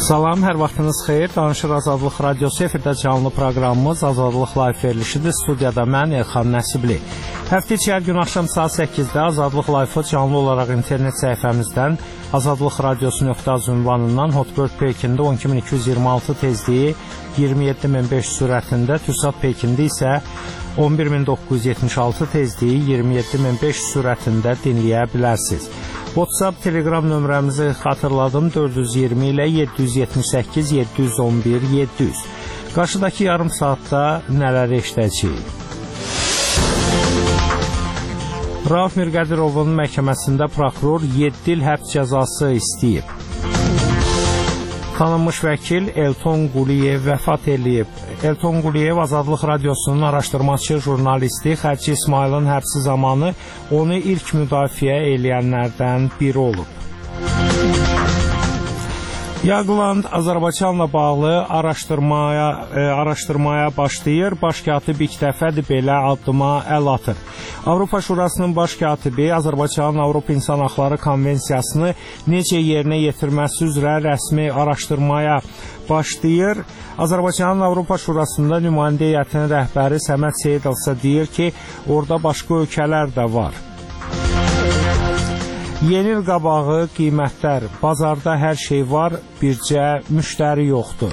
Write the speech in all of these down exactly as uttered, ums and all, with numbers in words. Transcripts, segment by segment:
Salam, hər vaxtınız xeyir. Danışır Azadlıq Radiosu efirdə canlı proqramımız Azadlıq Live verilişidir. Studiyada mən Elxan Nəsibli. Həftə içi hər gün axşam saat səkkizdə Azadlıq Live-ı canlı olaraq internet səhifəmizdən azadlıq radiosu nöqtə az ünvanından Hotbird Pekində on iki min iki yüz iyirmi altı tezliyi iyirmi yeddi min beş yüz sürətində, TürkSat Pekində isə on bir min doqquz yüz yetmiş altı tezliyi iyirmi yeddi min beş yüz sürətində dinləyə bilərsiniz. WhatsApp, Telegram nömrəmizi xatırladım, dörd yüz iyirmi ilə yeddi yüz yetmiş səkkiz yeddi yüz on bir yeddi yüz. Qarşıdakı yarım saatda nələr eşidəcəyik? Rauf Mirqədirovun məhkəməsində prokuror yeddi il həbs cəzası istəyib. Tanınmış vəkil Elton Quliyev vəfat eləyib. Elton Quliyev Azadlıq Radiosunun araşdırmaçı jurnalisti Xərçi İsmailin həbsi zamanı onu ilk müdafiə eləyənlərdən biri olub. Yaqland Azərbaycanla bağlı araşdırmaya, e, araşdırmaya başlayır. Baş katib ilk dəfədir belə addıma əl atır. Avropa Şurasının baş katibi Azərbaycanın Avropa İnsan Haqları Konvensiyasını necə yerinə yetirməsi üzrə rəsmi araşdırmaya başlayır. Azərbaycanın Avropa Şurasında nümayəndə heyətinin rəhbəri Səməd Seyidov isə deyir ki, orada başqa ölkələr də var. Yeni il qabağı qiymətlər, bazarda hər şey var, bircə müştəri yoxdur.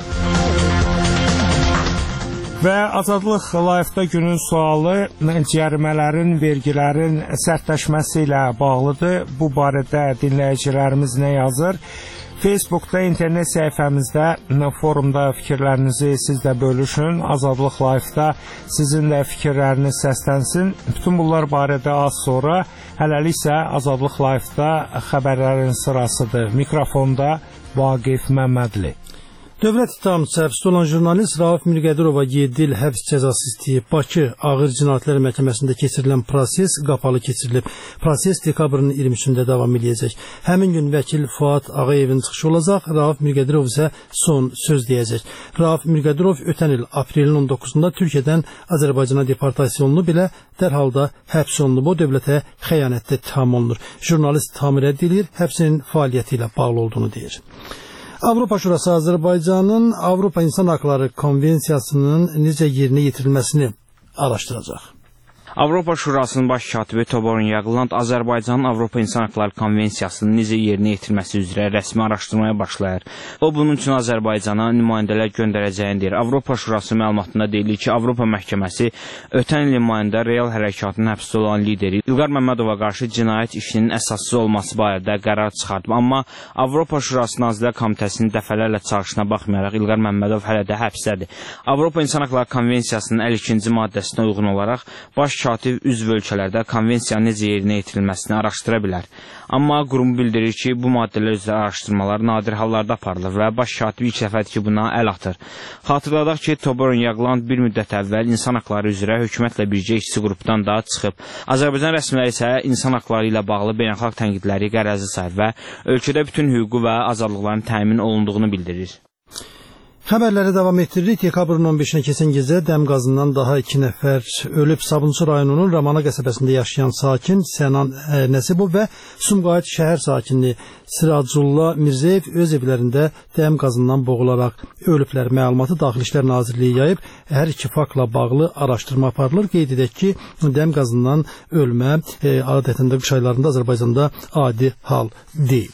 Və Azadlıq Live-da günün sualı cərimələrin, vergilərin sərtləşməsi ilə bağlıdır. Bu barədə dinləyicilərimiz nə yazır? Facebookda, internet səhifəmizdə, forumda fikirlərinizi siz də bölüşün. Azadlıq Live-da sizin də fikirləriniz səslənsin. Bütün bunlar barədə az sonra, hələlik isə Azadlıq Live-da xəbərlərin sırasıdır. Mikrofonda Vaqif Məmmədli. Dövlət ittihamçısı həbsdə olan jurnalist Rauf Mirqədirova yeddi il həbs cəzası istəyib. Bakı Ağır Cinayətlər Məhkəməsində keçirilən proses qapalı keçirilib. Proses dekabrın iyirmi üçündə davam edəcək. Həmin gün vəkil Fuad Ağayevin çıxışı olacaq. Rauf Mirqədirov isə son söz deyəcək. Rauf Mirqədirov ötən il aprelin on doqquzunda Türkiyədən Azərbaycana deportasiya olunub, belə dərhalda həbs olunub. O dövlətə xəyanətdə ittiham olunur. Jurnalist ittihamı rədd edir, həbsinin fəaliyyəti ilə bağlı olduğunu deyir. Avropa Şurası Azərbaycanın Avropa İnsan Haqları Konvensiyasının necə yerinə yetirilməsini araşdıracaq. Avropa Şurasının baş katibi Toborun Yaqland Azərbaycanın Avropa İnsan Haqları Konvensiyasının necə yerinə yetirməsi üzrə rəsmi araşdırmaya başlayır. O, bunun üçün Azərbaycana nümayəndələr göndərəcəyini deyir. Avropa Şurası məlumatında deyilir ki, Avropa Məhkəməsi ötən il nümayəndə real hərəkatının həbsdə olan lideri İlqar Məmmədova qarşı cinayət işinin əsassız olması barədə qərar çıxartıb. Amma Avropa Şurası Nazirlər Komitəsinin dəfələrlə çağırışına baxmayaraq İlqar Məmmədov hələ də həbsdədir. Avropa İnsan Haqları Konvensiyasının əlli ikinci maddəsinə uyğun olaraq baş katib üzv ölkələrdə konvensiyanın necə yerinə yetirilməsini araşdıra bilər. Amma qurum bildirir ki, bu maddələr üzrə araşdırmalar nadir hallarda aparılır və baş katib ilk dəfədir ki, buna əl atır. Xatırladaq ki, Toborun Yaqland bir müddət əvvəl insan haqları üzrə hökumətlə birgə işçi qrupdan da çıxıb. Azərbaycan rəsmiləri isə insan haqları ilə bağlı beynəlxalq tənqidləri qərəzi sayır və ölkədə bütün hüququ və azadlıqların təmin olunduğunu bildirir. Xəbərləri davam etdiririk. Dekabrın on beşinə keçən gecə dəm qazından daha iki nəfər ölüb. Sabunçu rayonunun Ramana qəsəbəsində yaşayan sakin Sənan Nəsibov və Sumqayıt şəhər sakini Siraculla Mirzəyev öz evlərində dəm qazından boğularaq ölüblər. Məlumatı Daxili İşlər Nazirliyi yayıb. Hər iki faktla bağlı araşdırma aparılır. Qeyd edək ki, dəm qazından ölmə e, adətində qış aylarında Azərbaycanda adi hal deyil.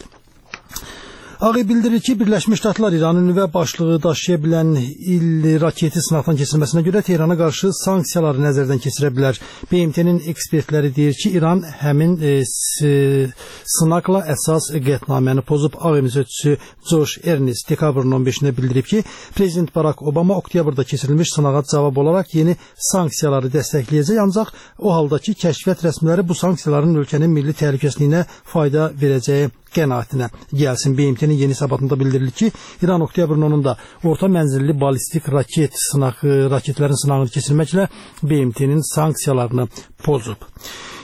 Ağ Ev bildirir ki, Birləşmiş Ştatlar İranın nüvə başlığı daşıya bilən il raketi sınaqdan keçirilməsinə görə Tehrana qarşı sanksiyaları nəzərdən keçirə bilər. B M T-nin ekspertləri deyir ki, İran həmin e, sınaqla əsas qətnaməni pozub. Ağ Evin sözçüsü Josh Ernest dekabrın on beşində bildirib ki, Prezident Barack Obama oktyabrda keçirilmiş sınağa cavab olaraq yeni sanksiyaları dəstəkləyəcək, ancaq o halda ki, kəşfiyyat rəsmiləri bu sanksiyaların ölkənin milli təhlükəsizliyinə fayda verəcəyi qənaətinə gəlsin. B M T-nin yeni hesabatında bildirilir ki, İran oktyabrın onunda orta mənzilli balistik raket sınağı, raketlərin sınağını keçirməklə B M T-nin sanksiyalarını pozub.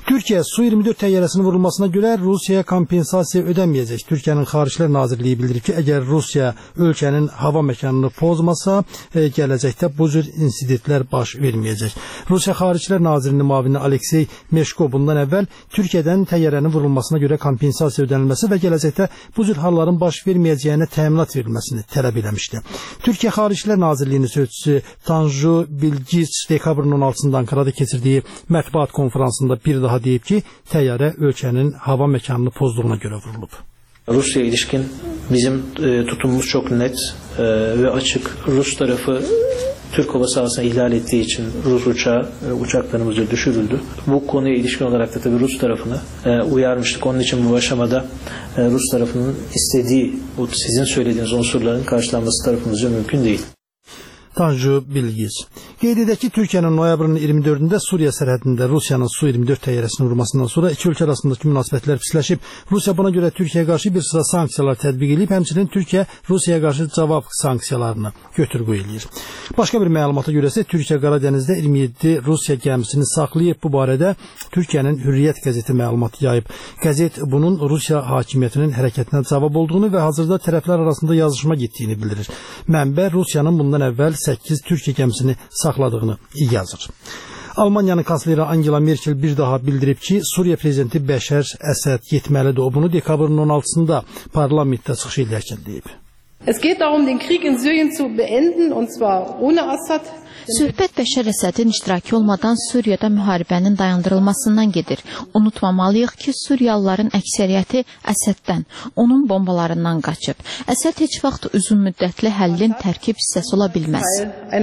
Türkiye Su iyirmi dörd təyyarəsinin vurulmasına görə Rusiyaya kompensasiya ödəməyəcək. Türkiyənin Xariclər Nazirliyi bildirib ki, əgər Rusiya ölkənin hava məkanını pozmasa, e, gələcəkdə bu cür insidentlər baş verməyəcək. Rusiya Xariclər Nazirinin müavini Aleksey Meşko bundan əvvəl Türkiyədən təyyarənin vurulmasına görə kompensasiya ödənilməsi və gələcəkdə bu cür halların baş verməyəcəyinə təminat verilməsini tələb etmişdi. Türkiyə Xariclər Nazirliyinin sözçüsü Tanju Bilgiç dekabrın on altısında Ankara'da keçirdiyi mətbuat konferansında bir daha deyib ki, təyyarə ölkənin hava məkanını pozduğuna görə vurulub. Rusya ilişkin bizim e, tutumumuz çok net e, ve açık. Rus tarafı Türk hava sahasını ihlal ettiği için Rus uçağı, e, uçaklarımızca düşürüldü. Bu konuya ilişkin olarak da tabii Rus tarafını e, uyarmıştık. Onun için bu aşamada e, Rus tarafının istediği, bu sizin söylediğiniz unsurların karşılanması tarafımızca mümkün değil. Tanju Bilgiç. Qeyd edək ki, Türkiyənin noyabrın iyirmi dördündə Suriya sərhədində Rusiyanın Su iyirmi dörd təyyarəsinin vurmasından sonra iki ölkə arasındakı münasibətlər pisləşib. Rusiya buna görə Türkiyəyə qarşı bir sıra sanksiyalar tətbiq edib, həmçinin Türkiyə Rusiyaya qarşı cavab sanksiyalarını götür-qoy eləyir. Başqa bir məlumata görə isə Türkiyə Qaradənizdə iyirmi yeddi Rusiya gəmisini saxlayıb. Bu barədə Türkiyənin Hürriyyət qəzeti məlumat yayıb. Qəzet bunun Rusiya hakimiyyətinin hərəkətinə cavab olduğunu və hazırda tərəflər arasında yazışma getdiyini bildirir. Mənbə Rusiyanın bundan əvvəl səkkiz Türkiyə gəmisini saxladığını yazır. Almaniyanın kansleri Angela Merkel bir daha bildirib ki, Suriya prezidenti Bəşər Əsəd getməlidir. O bunu dekabrın on altısında parlamentdə çıxış edərkən deyib. Es geht darum, den Krieg in Syrien zu beenden, und zwar ohne Assad. Söhbət Bəşər Əsədin iştirakı olmadan Suriyada müharibənin dayandırılmasından gedir. Unutmamalıyıq ki, Suriyalıların əksəriyyəti Əsəddən, onun bombalarından qaçıb. Əsəd heç vaxt uzun müddətli həllin tərkib hissəsi ola bilməz.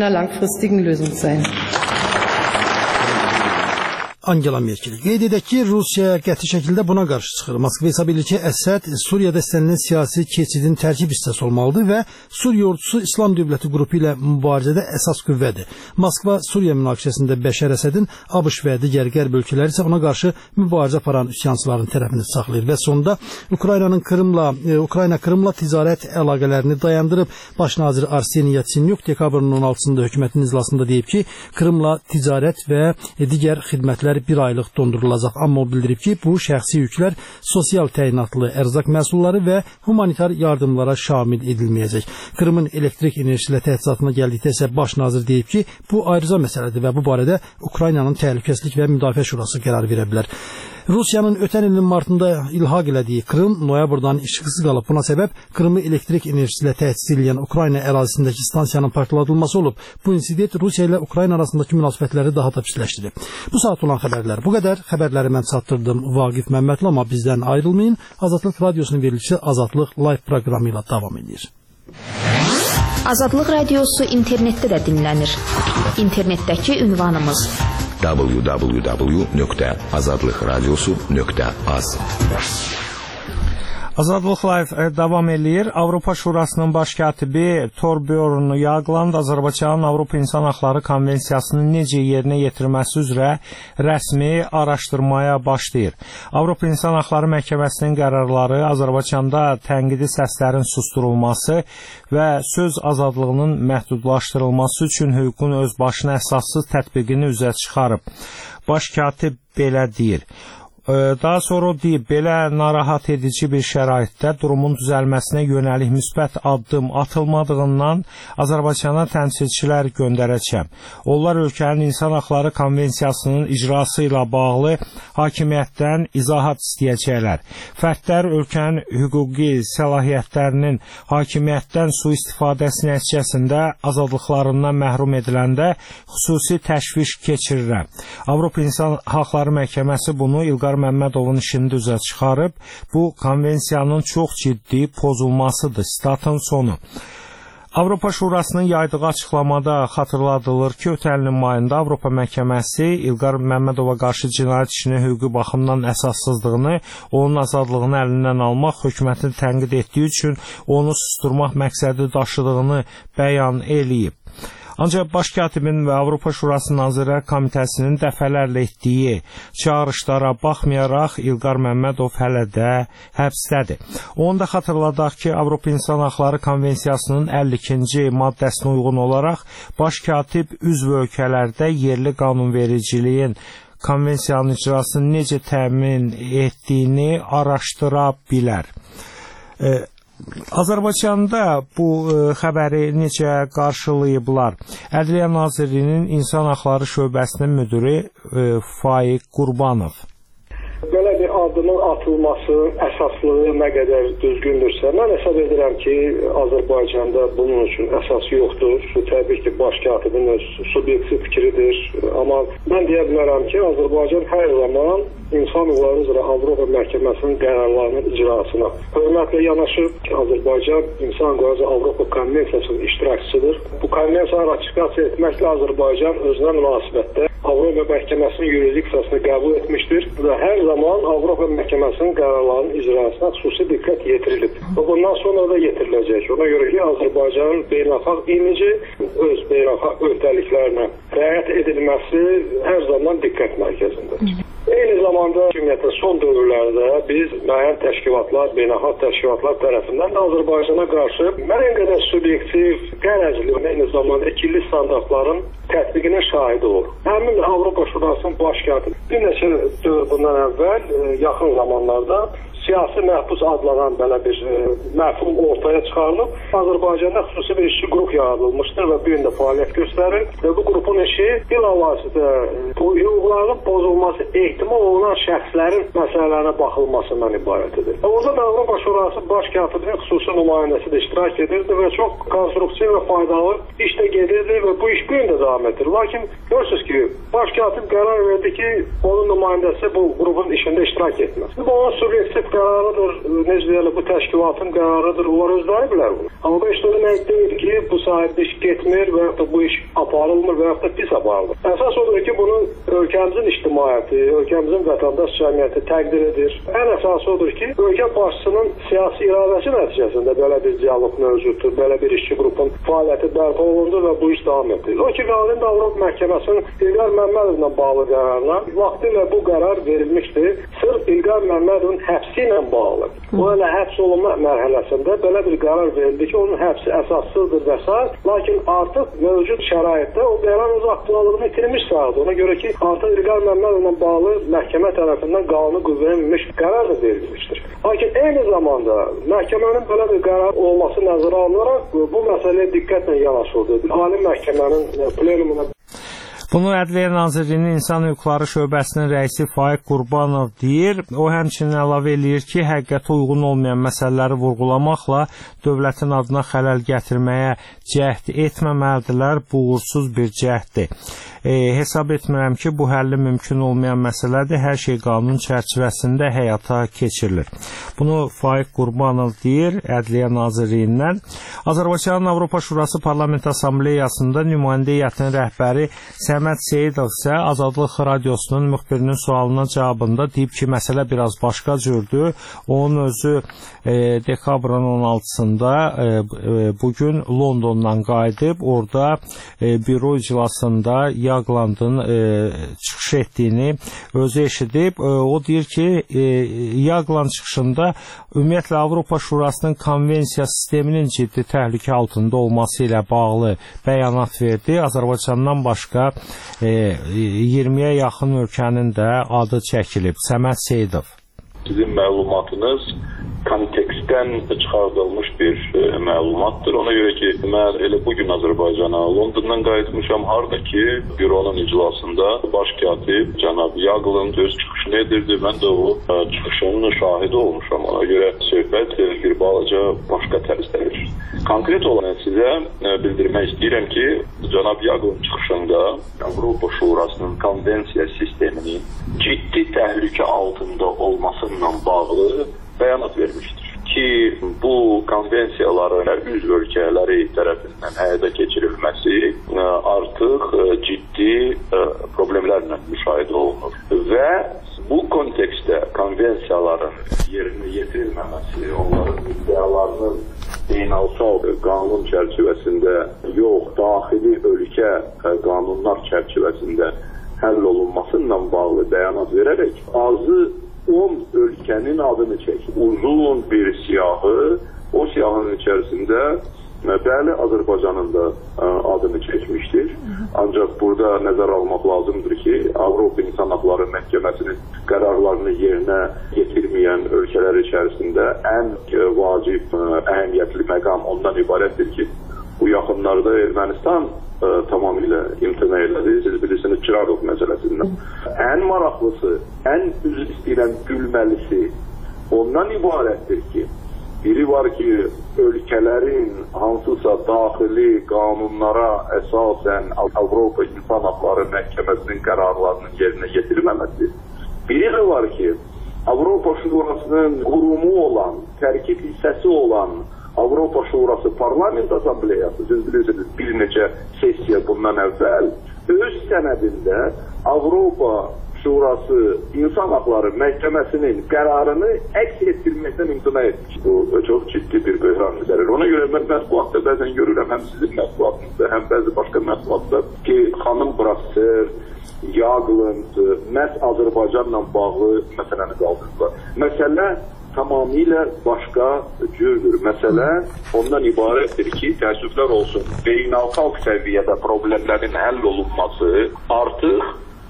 Angela Merkel. Qeyd edək ki, Rusiya qəti şəkildə buna qarşı çıxır. Moskva hesab edir ki, Əsəd Suriyada istənilən siyasi keçidin tərkib hissəsi olmalıdır və Suriya ordusu İslam dövləti qrupu ilə mübarizədə əsas qüvvədir. Moskva Suriya münaqişəsində Bəşər Əsədin ABŞ və digər qərb ölkələri isə ona qarşı mübarizə aparan üsyançıların tərəfini saxlayır və sonunda Ukraynanın Krımla, e, Ukrayna Krımla ticarət əlaqələrini dayandırıb. Baş nazir Arseniy Yatsenyuk dekabrın on altısında hökumətin iclasında deyib ki, Krımla ticarət və e, digər xidmətlər bir aylıq dondurulacaq. Amma o bildirib ki, bu şəxsi yüklər sosial təyinatlı ərzaq məhsulları və humanitar yardımlara şamil edilməyəcək. Krımın elektrik enerjisilə təchizatına gəldikdə isə baş nazir deyib ki, bu ayrıca məsələdir və bu barədə Ukraynanın Təhlükəsizlik və Müdafiə Şurası qərar verə bilər. Rusiyanın ötən ilin martında ilhaq elədiyi Krım noyabrdan işıqsız qalıb. Buna səbəb Krımı elektrik enerjisi ilə təchiz edən Ukrayna ərazisindəki stansiyanın partladılması olub. Bu insident Rusiya ilə Ukrayna arasındakı münasibətləri daha da pisləşdirib. Bu saat olan xəbərlər bu qədər. Xəbərləri mən çatdırdım Vaqif Məmmədli, amma bizdən ayrılmayın. Azadlıq Radiosunun verilişi Azadlıq Live proqramı ilə davam edir. Azadlıq Radiosu internetdə də dinlənir. İnternetdəki ünvanımız w w w nöqtə azadlıq radiosu nöqtə az. Azadlıq Live davam eləyir. Avropa Şurasının baş katibi Torbjörn Jagland Azərbaycanın Avropa İnsan Haqları Konvensiyasını necə yerinə yetirməsi üzrə rəsmi araşdırmaya başlayır. Avropa İnsan Haqları Məhkəməsinin qərarları Azərbaycanda tənqidi səslərin susturulması və söz azadlığının məhdudlaşdırılması üçün hüququn öz başına əsassız tətbiqini üzə çıxarıb. Baş katib belə deyir. Daha sonra o deyib, belə narahat edici bir şəraitdə durumun düzəlməsinə yönəlik müsbət addım atılmadığından Azərbaycana təmsilçilər göndərəcəm. Onlar ölkənin İnsan Haqları Konvensiyasının icrası ilə bağlı hakimiyyətdən izahat istəyəcəklər. Fərdlər ölkənin hüquqi səlahiyyətlərinin hakimiyyətdən sui-istifadəsi nəticəsində azadlıqlarından məhrum ediləndə xüsusi təşviş keçirirəm. Avropa İnsan Haqları Məhkəməsi bunu İlqar Məmmədovun işini üzə çıxarıb, bu konvensiyanın çox ciddi pozulmasıdır. Statın sonu. Avropa Şurasının yaydığı açıqlamada xatırladılır ki, ötən ilin mayında Avropa Məhkəməsi İlqar Məmmədova qarşı cinayət işinin hüquqi baxımdan əsassızdığını, onun azadlığını əlindən almaq, hökumətin tənqid etdiyi üçün onu susturmaq məqsədi daşıdığını bəyan eləyib. Ancaq baş katibin və Avropa Şurası Nazirlər Komitəsinin dəfələrlə etdiyi çağırışlara baxmayaraq İlqar Məmmədov hələ də həbsdədir. Onu da xatırladaq ki, Avropa İnsan Haqları Konvensiyasının əlli ikinci maddəsinə uyğun olaraq baş katib üzv ölkələrdə yerli qanunvericiliyin konvensiyanın icrasını necə təmin etdiyini araşdıra bilər. E, Azərbaycanda bu e, xəbəri necə qarşılayıblar? Ədliyyə Nazirliyinin İnsan Haqları Şöbəsinin müdiri e, Faiq Qurbanov. Belə bir adının atılması əsaslığı nə qədər düzgündürsə, mən hesab edirəm ki, Azərbaycanda bunun üçün əsas yoxdur. Təbii ki, baş katibin öz subyektiv fikridir. Amma mən deyə bilərəm ki, Azərbaycan hər zaman İnsan Hüquqları üzrə Avropa Məhkəməsinin qərarlarının icrasına hörmətlə yanaşıb. Azərbaycan İnsan Hüquqları üzrə Avropa Konvensiyasının iştirakçısıdır. Bu konvensiyanı ratifikasiya etməklə Azərbaycan özünə münasibətdə Avropa Məhkəməsinin yurisdiksiyasını qəbul etmişdir və hər zaman Avropa Məhkəməsinin qərarlarının icrasına xüsusi diqqət yetirilib. Və bundan sonra da yetiriləcək. Ona görə ki, Azərbaycanın beynəlxalq imici öz beynəlxalq öhdəliklərinə riayət edilməsi hər zaman diqqət mərkəzindədir. Eyni zamanda ümumiyyətlə son dövrlərdə biz müəyyən təşkilatlar, beynəlxalq təşkilatlar tərəfindən də Azərbaycana qarşı müəyyən qədər subyektiv, qərəzli, eyni zamanda ikili standartların tətbiqinin şahidi olur. Həmin Avropa Şurasının baş katibi bir neçə dövr bundan əvvəl yaxın zamanlarda siyasi məhbus adlanan belə bir e, məfhum ortaya çıxarılıb. Azərbaycanda xüsusi bir işçi qrup yaradılmışdır və bu yöndə fəaliyyət göstərir və bu qrupun işi bilavasitə bu hüquqların pozulması ehtimal olunan şəxslərin məsələlərinə baxılmasından ibarət edir. Orada da Avropa Şurası baş katibinin xüsusi nümayəndəsi də iştirak edirdi və çox konstruktiv və faydalı iş də gedirdi və bu iş bu yöndə davam edir. Lakin görürsünüz ki, baş katib qərar verdi ki, onun nümayəndəsi bu qrupun işində iştirak etməz. Bu onun subyektiv qərarıdır, necə deyələ, bu təşkilatın qərarıdır, onlar özləri bilər bunu. Amma bu işdə demək deyil ki, bu sahibdə iş getmir və yaxud da bu iş aparılmır və yaxud da pis aparılır. Əsas odur ki, bunu ölkəmizin ictimaiyyəti, ölkəmizin vətəndaş cəmiyyəti təqdir edir. Ən əsası odur ki, ölkə başçısının siyasi iradəsi nəticəsində belə bir dialoq mövcuddur, belə bir işçi qrupun fəaliyyəti bərpa olundu və bu iş davam edir. O ki, qalın da Avropa Məhkəməsinin İlqar Məmmədovla bağlı qərarına vaxtilə bu qərar verilmişdi. Sırf İlqar Məmmədovun həbsi ilə bağlı. O elə həbs olunma mərhələsində belə bir qərar verildi ki, onun həbsi əsassızdır və s. Lakin artıq mövcud şəraitdə o qərar öz aktuallığını itirmiş sayıldı. Ona görə ki, artıq İlqar Məmmədovla bağlı məhkəmə tərəfindən qanuni qüvvəyə minmiş qərar da verilmişdir. Lakin eyni zamanda məhkəmənin belə bir qərar olması nəzərə alınaraq bu məsələyə diqqətlə yanaşıldı. Ali məhkəmənin plenumuna Bunu Ədliyyə Nazirliyinin İnsan Hüquqları Şöbəsinin rəisi Faiq Qurbanov deyir. O həmçinin əlavə eləyir ki, həqiqətə uyğun olmayan məsələləri vurğulamaqla dövlətin adına xələl gətirməyə cəhd etməməlidirlər. Bu uğursuz bir cəhddir. E, hesab etmirəm ki, bu həlli mümkün olmayan məsələdir. Hər şey qanun çərçivəsində həyata keçirilir. Bunu Faiq Qurbanov deyir Ədliyyə Nazirliyindən. Azərbaycanın Avropa Şurası Parlament Assambleyasında nümayəndə heyətinin rəhbəri Səməd Seyidov isə Azadlıq Radiosunun müxbirinin sualına cavabında deyib ki, məsələ biraz başqa cürdür. Onun özü e, dekabrın on altısında e, e, bugün Londondan qayıdıb, orada e, büro iclasında Yaqlandın e, çıxış etdiyini özü eşidib. E, o deyir ki, e, Yaqland çıxışında ümumiyyətlə Avropa Şurasının konvensiya sisteminin ciddi təhlükə altında olması ilə bağlı bəyanat verdi. Azərbaycandan başqa e, iyirmiyə yaxın ölkənin də adı çəkilib. Səməd Seyidov. Sizin məlumatınız kontekstdən çıxardılmış bir e, məlumatdır. Ona görə ki, mən elə bugün Azərbaycana Londondan qayıtmışam. Harada ki, büronun iclasında baş katib cənab Yaqland öz çıxışını edirdi. Mən də o e, çıxışının şahidi olmuşam. Ona görə söhbət e, bir balaca başqa tərzdə. Konkret olaraq sizə e, bildirmək istəyirəm ki, cənab Yaqland çıxışında Avropa Şurasının konvensiya sisteminin ciddi təhlükə altında olmasıyla bağlı bəyanat vermişdir ki, bu konvensiyaların üz ölkələri tərəfindən həyata keçirilməsi artıq ciddi problemlərlə müşahidə olunur və bu kontekstdə konvensiyaların yerinə yetirilməməsi, onların iddialarının beynəlxalq qanun çərçivəsində yox, daxili ölkə qanunlar çərçivəsində həll olunmasıyla bağlı bəyanat verərək azı on ölkənin adını çəkir. Uzun bir siyahı, o siyahının içərisində bəli Azərbaycanın da adını çəkmişdir. Ancaq burada nəzər almaq lazımdır ki, Avropa İnsan Haqları Məhkəməsinin qərarlarını yerinə yetirməyən ölkələr içərisində ən vacib, əhəmiyyətli məqam ondan ibarətdir ki, bu yaxınlarda Ermənistan ə, tamamilə imtina elədi. Siz bilirsiniz Çırağov məsələsindən. Ən maraqlısı, ən üzr istəyirəm gülməlisi ondan ibarətdir ki, biri var ki, ölkələrin hansısa daxili qanunlara əsasən Avropa İnsan Haqları Məhkəməsinin qərarlarının yerinə yetirməməsi. Biri də var ki, Avropa Şurasının qurumu olan, tərkib hissəsi olan Avropa Şurası Parlament Asambleyası, siz bilirsiniz, bir neçə sessiya bundan əvvəl öz sənədində Avropa Şurası İnsan Haqları Məhkəməsinin qərarını əks etdirməkdən imtina etmiş. Bu çox ciddi bir böhran üzərir. Ona görə mən mətbuatda bəzən görürəm, həm sizin mətbuatınızda, həm bəzi başqa mətbuatda ki, xanım Brasser, Yaqland məhz Azərbaycanla bağlı məsələni qaldırdılar. Məsələ tamamilə başqa cürdür. Məsələ ondan ibarətdir ki, təəssüflər olsun, beynəlxalq səviyyədə problemlərin həll olunması artıq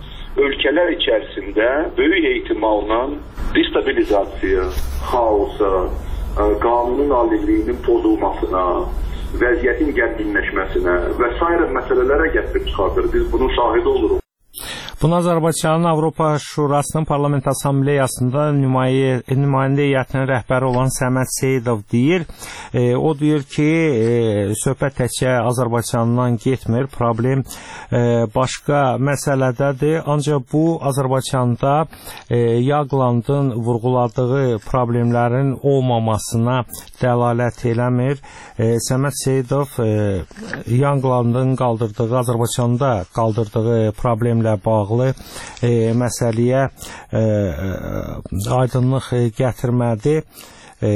ölkələr içərisində böyük ehtimalla destabilizasiya, xaosa, qanunun aliliyinin pozulmasına, vəziyyətin gərginləşməsinə və s. məsələlərə gətirib çıxardır. Biz bunun şahidi oluruq. Bunu Azərbaycanın Avropa Şurasının Parlament Assambleyasında nümayə, nümayəndə heyətinin rəhbəri olan Səməd Seyidov deyir. E, o deyir ki, e, söhbət təkcə Azərbaycandan getmir, problem e, başqa məsələdədir. Ancaq bu Azərbaycanda e, Yaqlandın vurğuladığı problemlərin olmamasına dəlalət eləmir. E, Səməd Seyidov e, Yaqlandın qaldırdığı, Azərbaycanda qaldırdığı problemlə bağlı E, məsələyə e, aydınlıq e, gətirmədi. E,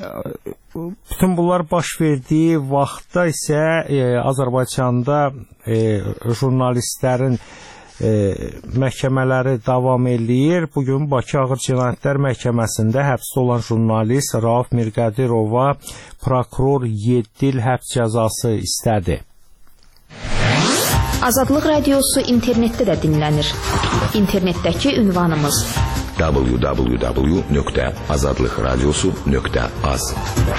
bütün bunlar baş verdiyi vaxtda isə e, Azərbaycanda e, jurnalistlərin e, məhkəmələri davam eləyir. Bugün Bakı Ağır Cinayətlər Məhkəməsində həbsdə olan jurnalist Rauf Mirqədirova prokuror yeddi il həbs cəzası istədi. Azadlıq Radiosu internetdə də dinlənir. İnternetdəki ünvanımız w w w nöqtə azadlıq radiosu nöqtə az.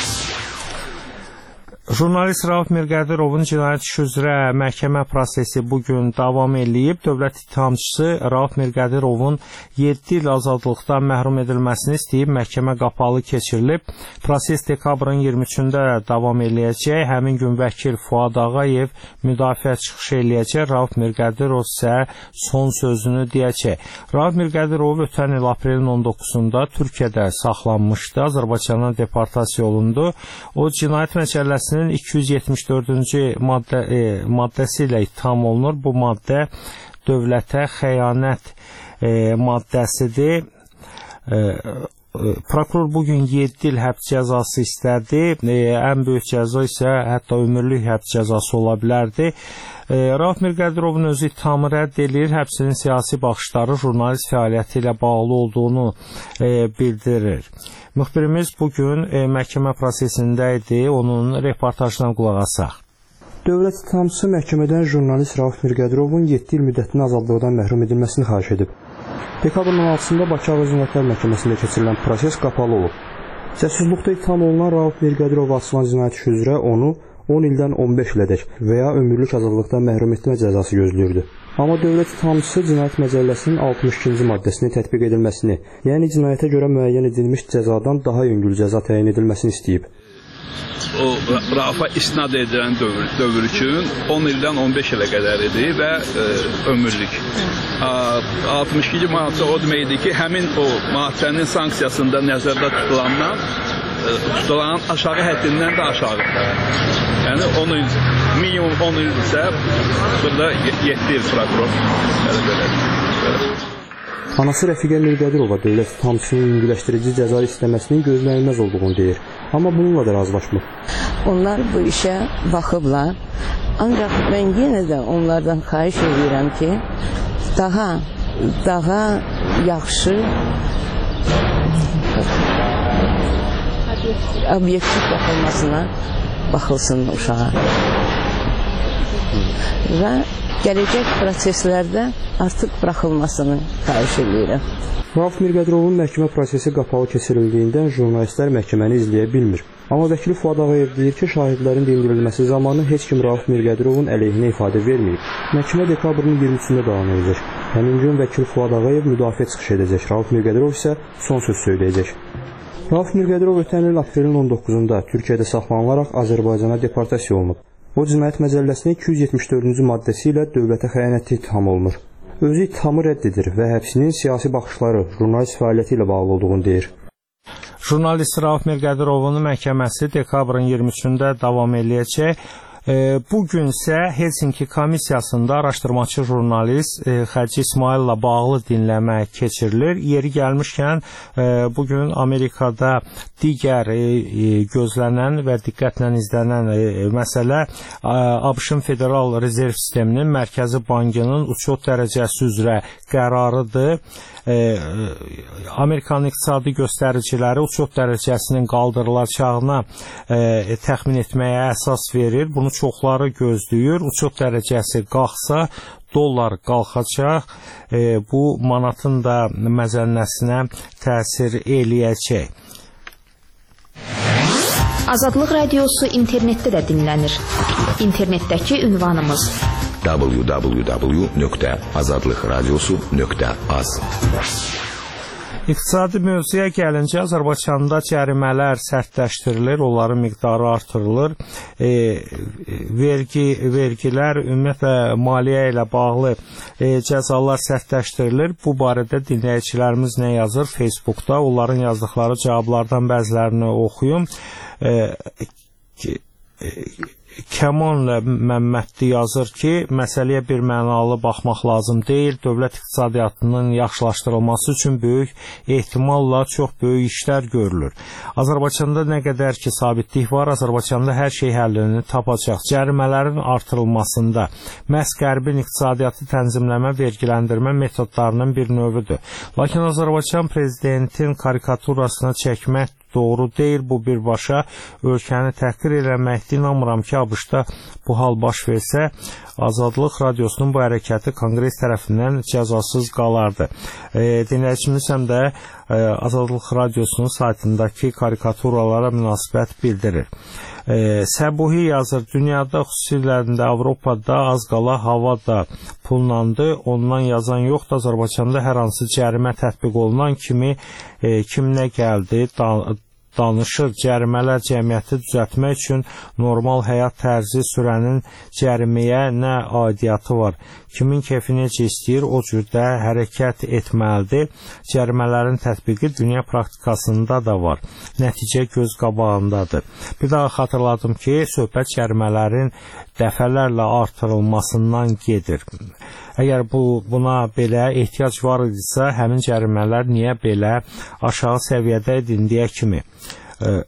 Jurnalist Rauf Mirqədirovun cinayət işi üzrə məhkəmə prosesi bugün davam eləyib. Dövlət ittihamçısı Rauf Mirqədirovun yeddi il azadlıqdan məhrum edilməsini istəyib, məhkəmə qapalı keçirilib. Proses dekabrın iyirmi üçündə davam eləyəcək. Həmin gün vəkil Fuad Ağayev müdafiə çıxışı eləyəcək. Rauf Mirqədirov isə son sözünü deyəcək. Rauf Mirqədirov ötən il aprelin on doqquzunda Türkiyədə saxlanmışdı. Azərbaycana deportasiya olundu. O cinayət məcəlləsinin iki yüz yetmiş dördüncü maddə, e, maddəsi ilə ittiham olunur. Bu maddə dövlətə xəyanət e, maddəsidir. E, e, prokuror bugün yeddi il həbs cəzası istədi. E, ən böyük cəza isə hətta ömürlük həbs cəzası ola bilərdi. E, Rauf Mirqədirovun özü ittihamı rədd edir. Həbsinin siyasi baxışları jurnalist fəaliyyəti ilə bağlı olduğunu e, bildirir. Müxbirimiz bugün e, məhkəmə prosesində idi. Onun reportajına qulaq asaq. Dövlət ittihamçısı məhkəmədən jurnalist Rauf Mirqədirovun yeddi il müddətinə azadlıqdan məhrum edilməsini xahiş edib. Dekabrın on altısında Bakı Ağır Cinayətlər Məhkəməsində keçirilən proses qapalı olub. Cəsusluqda ittiham olunan Rauf Mirqədirova açılan cinayət işi üzrə onu on ildən on beş ilədək və ya ömürlük azadlıqdan məhrum etmə cəzası gözləyirdi. Amma dövlət ittihamçısı cinayət məcəlləsinin altmış ikinci maddəsini tətbiq edilməsini, yəni cinayətə görə müəyyən edilmiş cəzadan daha yüngül cəza təyin edilməsini istəyib. O Raufa isnad edilən dövr, dövr üçün on ildən on beş ilə qədər idi və e, ömürlük. altmış ikinci maddə o deməkdir ki, həmin o maddənin sanksiyasında nəzərdə tutulandan e, tutulan aşağı həddindən də aşağıdır. Yəni on il, minimum on il isə burada yeddi il prokuror. Anası Rəfiqə Mirqədirova dövlət ittihamçısının yüngülləşdirici cəza istəməsinin gözlənilməz olduğunu deyir. Amma bununla da razılaşmır. Onlar bu işə baxıblar. Ancaq mən yenə də onlardan xahiş edirəm ki, daha daha yaxşı obyektiv baxılmasına baxılsın uşağa. və gələcək proseslərdə artıq buraxılmasını xahiş edirəm. Rauf Mirqədirovun məhkəmə prosesi qapalı keçirildiyindən jurnalistlər məhkəməni izləyə bilmir. Amma vəkili Fuad Ağayev deyir ki, şahidlərin dindirilməsi zamanı heç kim Rauf Mirqədirovun əleyhinə ifadə verməyib. Məhkəmə dekabrın iyirmi üçündə davam edəcək. Həmin gün vəkil Fuad Ağayev müdafiə çıxış edəcək. Rauf Mirqədirov isə son söz söyləyəcək. Rauf Mirqədirov ötən il aprelin on doqquzunda Türkiyədə saxlanılaraq Azərbaycana deportasiya olunub. O, Cinayət Məcəlləsinin iki yüz yetmiş dördüncü maddəsi ilə dövlətə xəyanətli ittiham olunur. Özü ittihamı rədd edir və həbsinin siyasi baxışları, jurnalist fəaliyyəti ilə bağlı olduğunu deyir. Jurnalist Rauf Mirqədirovun məhkəməsi dekabrın iyirmi üçündə davam edəcək. Bugün isə Helsinki komissiyasında araşdırmacı jurnalist Xəci İsmayıl'la bağlı dinləmə keçirilir. Yeri gəlmişkən bugün Amerikada digər gözlənən və diqqətlə izlənən məsələ ABŞ-ın Federal Rezerv Sisteminin Mərkəzi Bankının uçot dərəcəsi üzrə qərarıdır. Amerikanın iqtisadi göstəriciləri uçot dərəcəsinin qaldırılacağına təxmin etməyə əsas verir. Bunu çoxları gözləyir. Uçot dərəcəsi qalxsa dollar qalxacaq. Bu manatın da məzənnəsinə təsir eləyəcək. Azadlıq Radiosu internetdə də dinlənir. İnternetdəki ünvanımız w w w nöqtə azadlıq radiosu nöqtə az. İqtisadi mövzuya gəlincə Azərbaycanda cərimələr sərtləşdirilir, onların miqdarı artırılır. E, vergi, vergilər, ümumiyyətlə maliyyə ilə bağlı e, cəzalar sərtləşdirilir. Bu barədə dinləyicilərimiz nə yazır Facebookda? Onların yazdıqları cavablardan bəzilərini oxuyum. E, e, Kəmonlə Məmmədli yazır ki, məsələyə bir mənalı baxmaq lazım deyil. Dövlət iqtisadiyyatının yaxşılaşdırılması üçün böyük ehtimalla çox böyük işlər görülür. Azərbaycanda nə qədər ki sabitlik var, Azərbaycanda hər şey həllini tapacaq. Cərimələrin artırılmasında məhz Qərbin iqtisadiyyatı tənzimləmə, vergiləndirmə metodlarının bir növüdür. Lakin Azərbaycan prezidentin karikaturasını çəkmək doğru deyil, bu birbaşa ölkəni təhqir eləməkdir. İnanmıram ki, ABŞ-da bu hal baş versə, Azadlıq Radiosunun bu hərəkəti Konqres tərəfindən cəzasız qalardı. E, dinləyicimiz həm də e, Azadlıq Radiosunun saytındakı karikaturalara münasibət bildirir. E, Səbuhi yazır, dünyada xüsusilə Avropada az qala hava da pullandı, ondan yazan yoxdur. Azərbaycanda hər hansı cərimə tətbiq olunan kimi e, kim nə gəldi, da danışır. Cərimələr cəmiyyəti düzəltmək üçün normal həyat tərzi sürənin cəriməyə nə aidiyyatı var? Kimin keyfi necə istəyir, o cürdə hərəkət etməlidir. Cərimələrin tətbiqi dünya praktikasında da var. Nəticə göz qabağındadır. Bir daha xatırladım ki, söhbət cərimələrin dəfələrlə artırılmasından gedir. Əgər bu, buna belə ehtiyac var idisə, həmin cərimələr niyə belə aşağı səviyyədə idi indiyə kimi? Ee,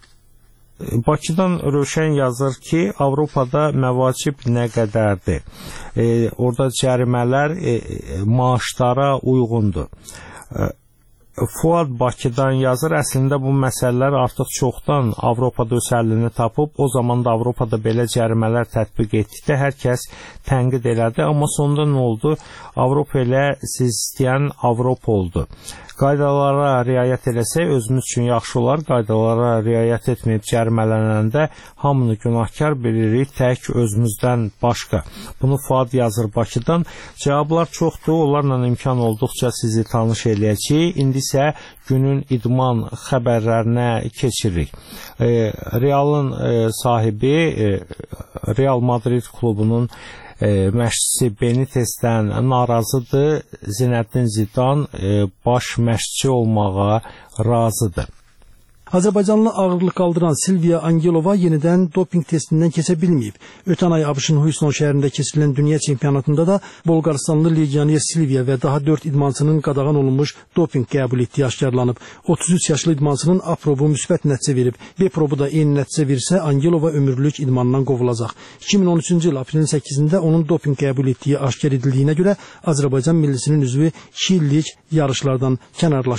Bakıdan Rövşən yazır ki, Avropada məvacib nə qədərdir? Ee, orada cərimələr e, maaşlara uyğundur. Ee, Fuad Bakıdan yazır, əslində bu məsələlər artıq çoxdan Avropada öz həllini tapıb, o zaman da Avropada belə cərimələr tətbiq etdikdə hər kəs tənqid elədi, amma sonunda nə oldu? Avropa ilə siz istəyən Avropa oldu. Qaydalara riayət eləsək özümüz üçün yaxşı olar, qaydalara riayət etməyib cərimələnəndə hamını günahkar bilirik, tək özümüzdən başqa. Bunu Fuad yazır Bakıdan. Cavablar çoxdur, onlarla imkan olduqca sizi tanış eləyəcəyik. İndi isə günün idman xəbərlərinə keçirik. E, Realın e, sahibi e, Real Madrid klubunun E, məşqçisi Benitezdən narazıdır. Zinəddin Zidan e, baş məşqçi olmağa razıdır. Azərbaycanlı ağırlıq qaldıran Silvia Angelova yenidən doping testindən keçə bilməyib. Ötən ay ABŞ-ın Houston şəhərində keçirilən dünya çempionatında da Bolqaristanlı legioner Silvia və daha dörd idmançının qadağan olunmuş doping qəbul etdiyi aşkarlanıb. otuz üç yaşlı idmançının A probu müsbət nəticə verib. B probu da eyni nəticə versə Angelova ömürlük idmandan qovulacaq. iki min on üçüncü il aprelin səkkizində onun doping qəbul etdiyi aşkar edildiyinə görə Azərbaycan millisinin üzvü iki illik yarışlardan kənarlaşdırılıb.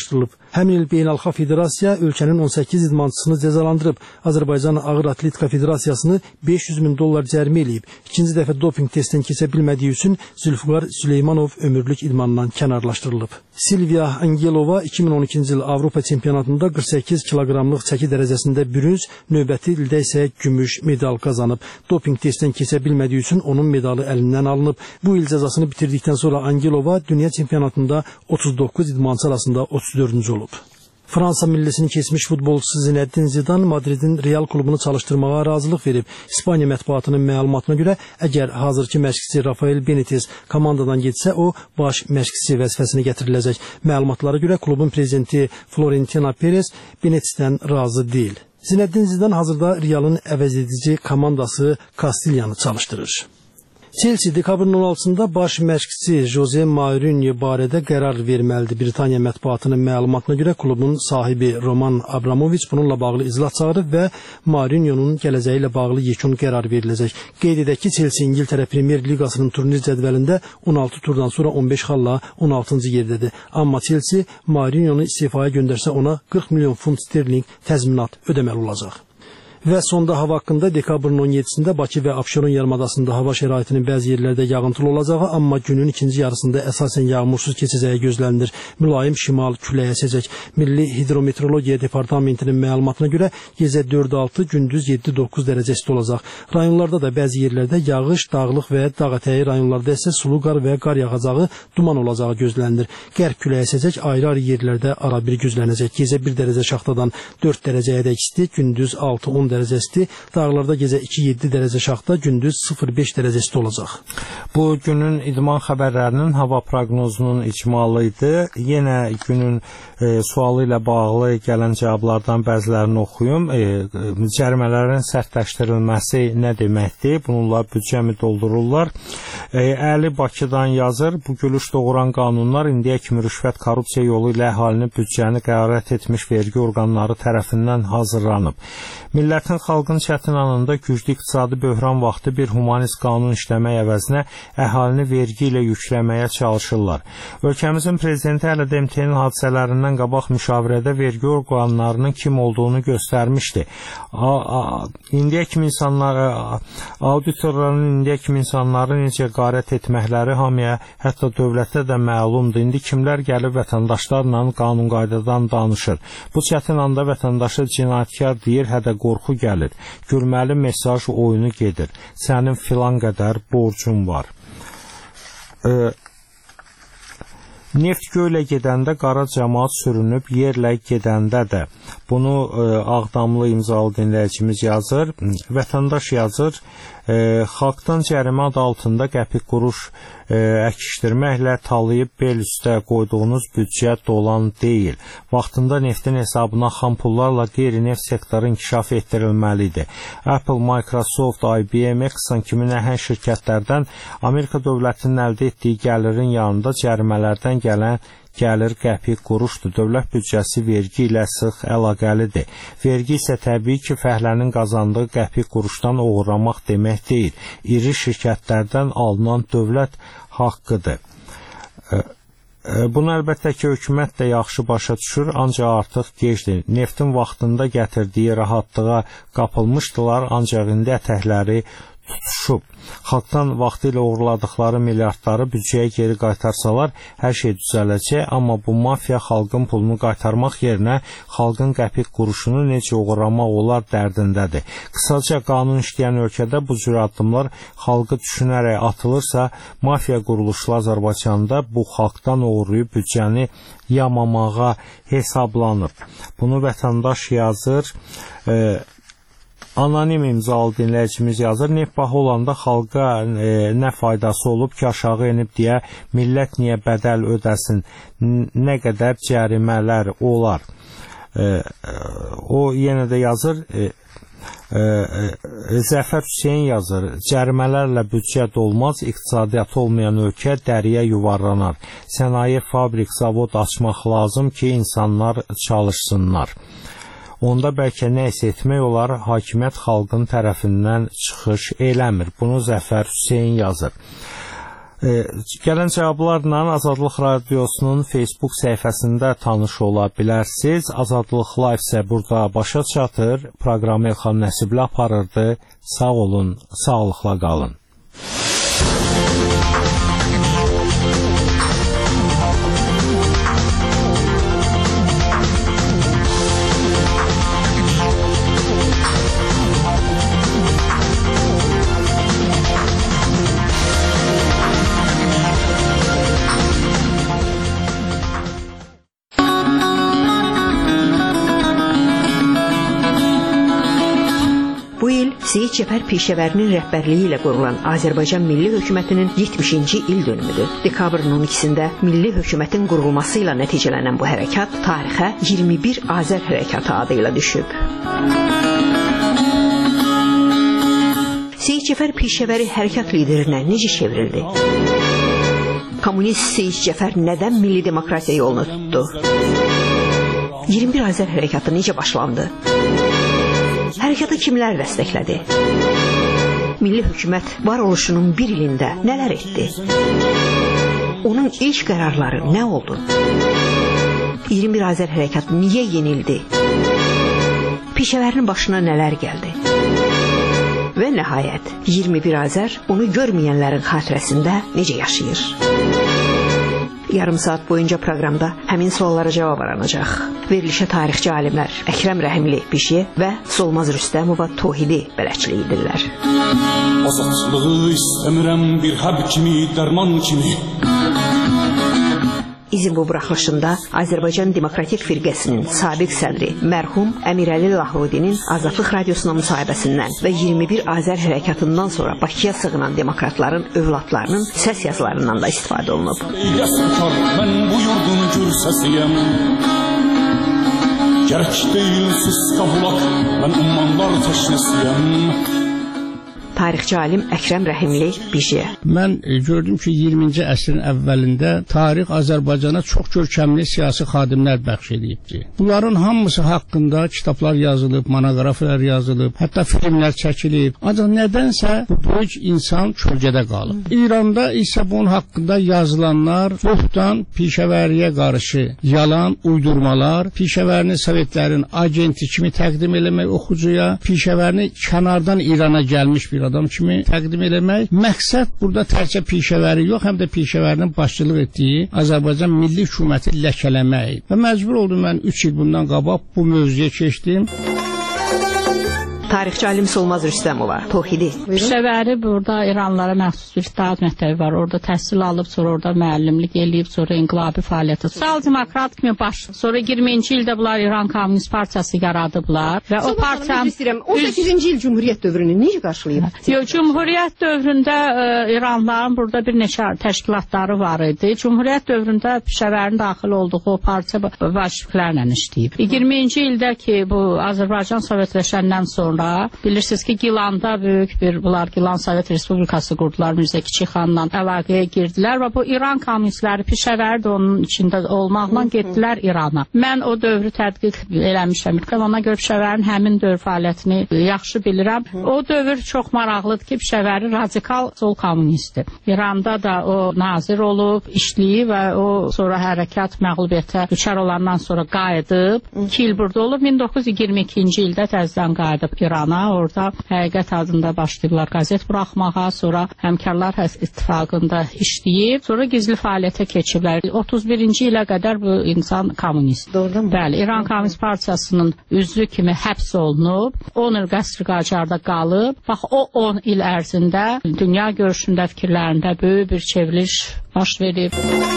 Həmin il Beynəlxalq Federasiya ölkənin on səkkiz idmançısını cəzalandırıb. Azərbaycan Ağır Atletika Federasiyasını beş yüz min dollar cərimə eləyib. İkinci dəfə doping testindən keçə bilmədiyi üçün Zülfüqar Süleymanov ömürlük idmandan kənarlaşdırılıb. Silvia Angelova iki min on ikinci il Avropa çempionatında qırx səkkiz kiloqramlıq çəki dərəcəsində bürünc, növbəti ildə isə gümüş medal qazanıb. Doping testindən keçə bilmədiyi üçün onun medalı əlindən alınıb. Bu il cəzasını bitirdikdən sonra Angelova dünya çempionatında otuz doqquz idmançı arasında otuz dördüncü olub. Fransa millisinin keçmiş futbolçusu Zinedine Zidane Madridin Real klubunu çalışdırmağa razılıq verib. İspaniya mətbuatının məlumatına görə, əgər hazırki məşqçi Rafael Benitez komandadan getsə, o baş məşqçi vəzifəsinə gətiriləcək. Məlumatlara görə klubun prezidenti Florentino Perez Benitezdən razı deyil. Zinedine Zidane hazırda Realın əvəzedici komandası Kastilyanı çalışdırır. Chelsea dekabrın on altısında baş məşqçi Jose Mourinho barədə qərar verməlidir. Britaniya mətbuatının məlumatına görə klubun sahibi Roman Abramovich bununla bağlı iclas çağırıb və Mourinho'nun gələcəyi ilə bağlı yekun qərar veriləcək. Qeyd edək ki, Chelsea İngiltərə Premyer Liqasının turnir cədvəlində on altı turdan sonra on beş xalla on altıncı yerdədir. Amma Chelsea Mourinho'nu istifaya göndərsə ona qırx milyon funt sterling təzminat ödəməli olacaq. Və sonda hava haqqında dekabrın on yeddisində Bakı və Abşeron yarımadasında hava şəraitinin bəzi yerlərdə yağıntılı olacağı, amma günün ikinci yarısında əsasən yağmursuz keçəcəyi gözlənilir. Mülayim şimal küləyi əsəcək. Milli Hidrometeorologiya Departamentinin məlumatına görə gecə dörd altı, gündüz yeddi doqquz dərəcə isti olacaq. Rayonlarda da bəzi yerlərdə yağış, dağlıq və dağətəyi rayonlarda isə sulu qar və qar yağacağı, duman olacağı gözlənilir. Qərb küləyi əsəcək, ayrı-ayrı yerlərdə ara bir güclənəcək. Gecə bir dərəcə şaxtadan dörd dərəcəyədək isti, gündüz altı on dərəcə isti, dağlarda gecə iki yeddi dərəcə şaxta, gündüz sıfır beş dərəcə isti olacaq. Bu günün idman xəbərlərinin hava proqnozunun icmalı idi. Yenə günün e, sualı ilə bağlı gələn cavablardan bəzilərini oxuyum. E, cərimələrin sərtləşdirilməsi nə deməkdir? Bununla büdcəmi doldururlar. E, Əli Bakıdan yazır. Bu gülüş doğuran qanunlar indiyə kimi rüşvət, korrupsiya yolu ilə əhalini büdcəni qərat etmiş vergi orqanları tərəfindən hazırlanıb. Millətin xalqın çətin anında güclü iqtisadi böhran vaxtı bir humanist qanun işləmək əvəzinə əhalini vergi ilə yükləməyə çalışırlar. Ölkəmizin prezidenti hələ də M T N hadisələrindən qabaq müşavirədə vergi orqanlarının kim olduğunu göstərmişdi. İndiyə kimi insanlar, auditorların indiyə kimi insanları necə qarət etməkləri hamıya, hətta dövlətə də məlumdur. İndi kimlər gəlib vətəndaşlarla qanun qaydadan danışır. Bu çətin anda vətəndaşı cinayətkar deyir, hədə qorxu gəlir. Gülməli mesaj oyunu gedir. Sənin filan qədər borcun var. E, Neft göylə gedəndə qara cəmaat sürünüb, yerlə gedəndə də. Bunu e, Ağdamlı imzalı dinləyicimiz yazır. Vətəndaş yazır. E, xalqdan cərimə adı altında qəpik quruş e, əkişdirməklə talayıb bel üstə qoyduğunuz büdcə dolan deyil. Vaxtında neftin hesabına xam pullarla qeyri-neft sektoru inkişaf etdirilməlidir. Apple, Microsoft, I B M, Exxon kimi nəhəng şirkətlərdən Amerika dövlətinin əldə etdiyi gəlirin yanında cərimələrdən gələn gəlir qəpik quruşdur. Dövlət büdcəsi vergi ilə sıx əlaqəlidir. Vergi isə təbii ki, fəhlənin qazandığı qəpik quruşdan oğurlamaq demək deyil. İri şirkətlərdən alınan dövlət haqqıdır. Bunu əlbəttə ki, hökumət də yaxşı başa düşür, ancaq artıq gecdir. Neftin vaxtında gətirdiyi rahatlığa qapılmışdılar, ancaq indi ətəkləri tutuşub. Xalqdan vaxtı ilə uğurladıqları milyardları büdcəyə geri qaytarsalar, hər şey düzələcək, amma bu mafiya xalqın pulunu qaytarmaq yerinə xalqın qəpik quruşunu necə uğurlamaq olar dərdindədir. Qısaca, qanun işləyən ölkədə bu cür addımlar xalqı düşünərək atılırsa, mafiya quruluşlu Azərbaycanda bu xalqdan uğurlayıb büdcəni yamamağa hesablanıb. Bunu vətəndaş yazır. E, Anonim imzalı dinləyicimiz yazır. Neft baha olanda xalqa e, nə faydası olub ki, aşağı enib deyə millət niyə bədəl ödəsin, nə qədər cərimələr olar. E, o yenə də yazır. E, e, e, Zəfər Hüseyin yazır. Cərimələrlə büdcə dolmaz, iqtisadiyyatı olmayan ölkə dəriyə yuvarlanar. Sənaye, fabrik, zavod açmaq lazım ki, insanlar çalışsınlar. Onda bəlkə nə isə etmək olar, hakimiyyət xalqın tərəfindən çıxış eləmir. Bunu Zəfər Hüseyin yazır. E, gələn cavablarla Azadlıq Radiosunun Facebook səhifəsində tanış ola bilərsiniz. Azadlıq Live isə burada başa çatır. Proqramı Elxan Nəsibli aparırdı. Sağ olun, sağlıqla qalın. Seyid Cəfər Pişəvərinin rəhbərliyi ilə qurulan Azərbaycan Milli Hökumətinin yetmişinci il dönümüdür. Dekabrın on ikisində Milli Hökumətin qurulması ilə nəticələnən bu hərəkat tarixə iyirmi bir Azər hərəkatı adıyla düşüb. Seyid Cəfər Pişəvəri hərəkat liderinə necə çevrildi? Kommunist Seyid Cəfər nədən milli demokratiya yolunu tutdu? iyirmi bir Azər hərəkatı necə başlandı? Hərəkatı kimlər dəstəklədi? Milli hökumət varoluşunun bir ilində nələr etdi? Onun ilk qərarları nə oldu? iyirmi bir Azər hərəkatı niyə yenildi? Pişəvərinin başına nələr gəldi? Və nəhayət, iyirmi bir Azər onu görməyənlərin xatirəsində necə yaşayır? Yarım saat boyunca proqramda həmin suallara cavab aranacaq. Verilişə tarixçi alimlər Əkrəm Rəhimli Bişi və Solmaz Rüstəmova Tohidi bələdçilik edirlər. Azadlığı istəmirəm bir həb kimi, dərman kimi. İzin bu buraxılışında Azərbaycan Demokratik Firqəsinin sabiq sədri mərhum Əmirəli Lahrudinin Azadlıq Radiosunun müsahibəsindən və iyirmi bir Azər hərəkatından sonra Bakıya sığınan demokratların övladlarının səs yazılarından da istifadə olunub. Mən bu yurdun gür səsiyəm. Gərək deyil siz qavulaq, mən ummanlar təşnəsiyəm. Tarixçi alim Əkrəm Rəhimli Bişi. Mən e, gördüm ki, iyirminci əsrin əvvəlində tarix Azərbaycana çox görkəmli siyasi xadimlər bəxş edibdir. Bunların hamısı haqqında kitablar yazılıb, monoqrafiyalar yazılıb, hətta filmlər çəkilib. Ancaq nədənsə bu böyük insan kölgədə qalıb. İranda isə bunun haqqında yazılanlar ruhdan Pişəvəriyə qarşı yalan, uydurmalar, Pişəvərini Sovetlərin agenti kimi təqdim eləmək oxucuya, Pişəvərini kənardan İrana gəlmiş bir adam kimi təqdim eləmək. Məqsəd burada təkcə Pişəvəri yox, həm də Pişəvərinin başçılıq etdiyi Azərbaycan Milli Hökuməti ləkələmək. Və məcbur oldum mən üç il bundan qabaq bu mövzuya keçdim. Tarixçi alim Solmaz Rüstəmova Tohidi. Pişəvəri burada İranlılara məxsus bir itaat məktəbi var. Orada təhsil alıb, sonra orada müəllimlik eləyib, sonra inqilabi fəaliyyəti. Sosial demokrat kimi baş. Sonra iyirminci ildə bunlar İran Komünist Partiyası yaradıblar və o partiyanın on səkkizinci il Cümhuriyyət dövrünü necə qarşılayıb? Yox, Cümhuriyyət dövründə e, İranlıların burada bir neçə təşkilatları var idi. Cümhuriyyət dövründə Pişəvərin daxil olduğu o partiya vaciblərlə işləyib. iyirminci ildə ki, bu Azərbaycan Sovetləşəndən sonra bilirsiniz ki, Gilanda böyük bir, bunlar Gilan Sovet Respublikası qurdular, Mirzə Kiçikxanla əlaqəyə girdilər və bu İran kommunistləri Pişəvəri də onun içində olmaqla getdilər İrana. Mən o dövrü tədqiq eləmişəm. Ona görə Pişəvərin həmin dövr fəaliyyətini yaxşı bilirəm. O dövr çox maraqlıdır ki, Pişəvəri radikal sol kommunistdir. İranda da o nazir olub, işləyib və o sonra hərəkat məğlubiyyətə düçar olandan sonra qayıdıb. iki il burada olub, min doqquz yüz iyirmi ikinci ildə təzədən qayıdıb İrana, orada həqiqət adında başlayıblar qəzet buraxmağa, sonra Həmkarlar İttifaqında işləyib, sonra gizli fəaliyyətə keçiblər. otuz birinci ilə qədər bu insan kommunist. Doğrudan. Bəli, İran Komünist Partiyasının üzvü kimi həbs olunub, on il qəsr Qacarda qalıb. Bax, o on il ərzində dünya görüşündə, fikirlərində böyük bir çevriliş baş verib.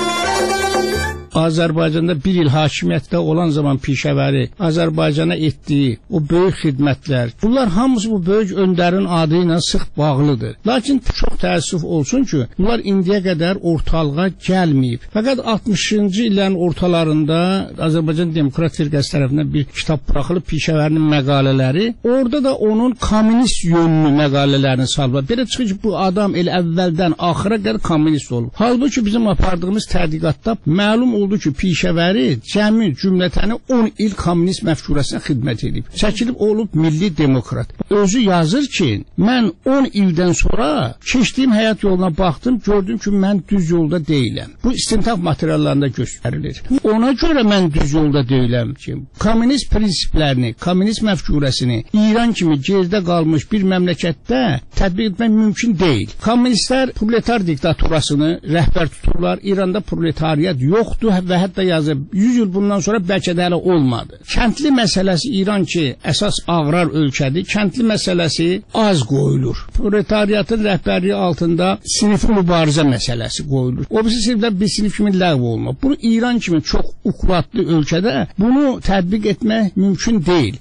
Azərbaycanda bir il hakimiyyətdə olan zaman Pişəvəri Azərbaycana etdiyi o böyük xidmətlər, bunlar hamısı bu böyük öndərin adı ilə sıx bağlıdır. Lakin çox təəssüf olsun ki, bunlar indiyə qədər ortalığa gəlməyib. Fəqət altmışıncı illərin ortalarında Azərbaycan Demokrat Firqəsi tərəfindən bir kitab buraxılıb, Pişəvərinin məqalələri. Orada da onun kommunist yönlü məqalələrini salıb. Belə çıxır ki, bu adam elə əvvəldən axıra qədər kommunist olub. Halbuki bizim apardığımız tədqiqatda məlum oldu ki, Pişəvəri cəmi cümlətəni on il kommunist məfkurəsinə xidmət edib. Çəkilib olub milli demokrat. Özü yazır ki, mən on ildən sonra keçdiyim həyat yoluna baxdım, gördüm ki, mən düz yolda deyiləm. Bu istintaq materiallarında göstərilir. Ona görə mən düz yolda deyiləm ki, kommunist prinsiplərini, kommunist məfkurəsini İran kimi geridə qalmış bir məmləkətdə tətbiq etmək mümkün deyil. Kommunistlər proletar diktaturasını rəhbər tuturlar. İranda proletariat yoxdur və hətta yazıb yüz il bundan sonra bəlkə də hələ olmadı. Kəndli məsələsi İran ki, əsas ağrar ölkədir. Kəndli məsələsi az qoyulur. Proletariatın rəhbərliyi altında sinif mübarizə məsələsi qoyulur. O birisi siniflər bir sinif kimi ləğv olunur. Bu İran kimi çox ukratlı ölkədə bunu tətbiq etmək mümkün deyil.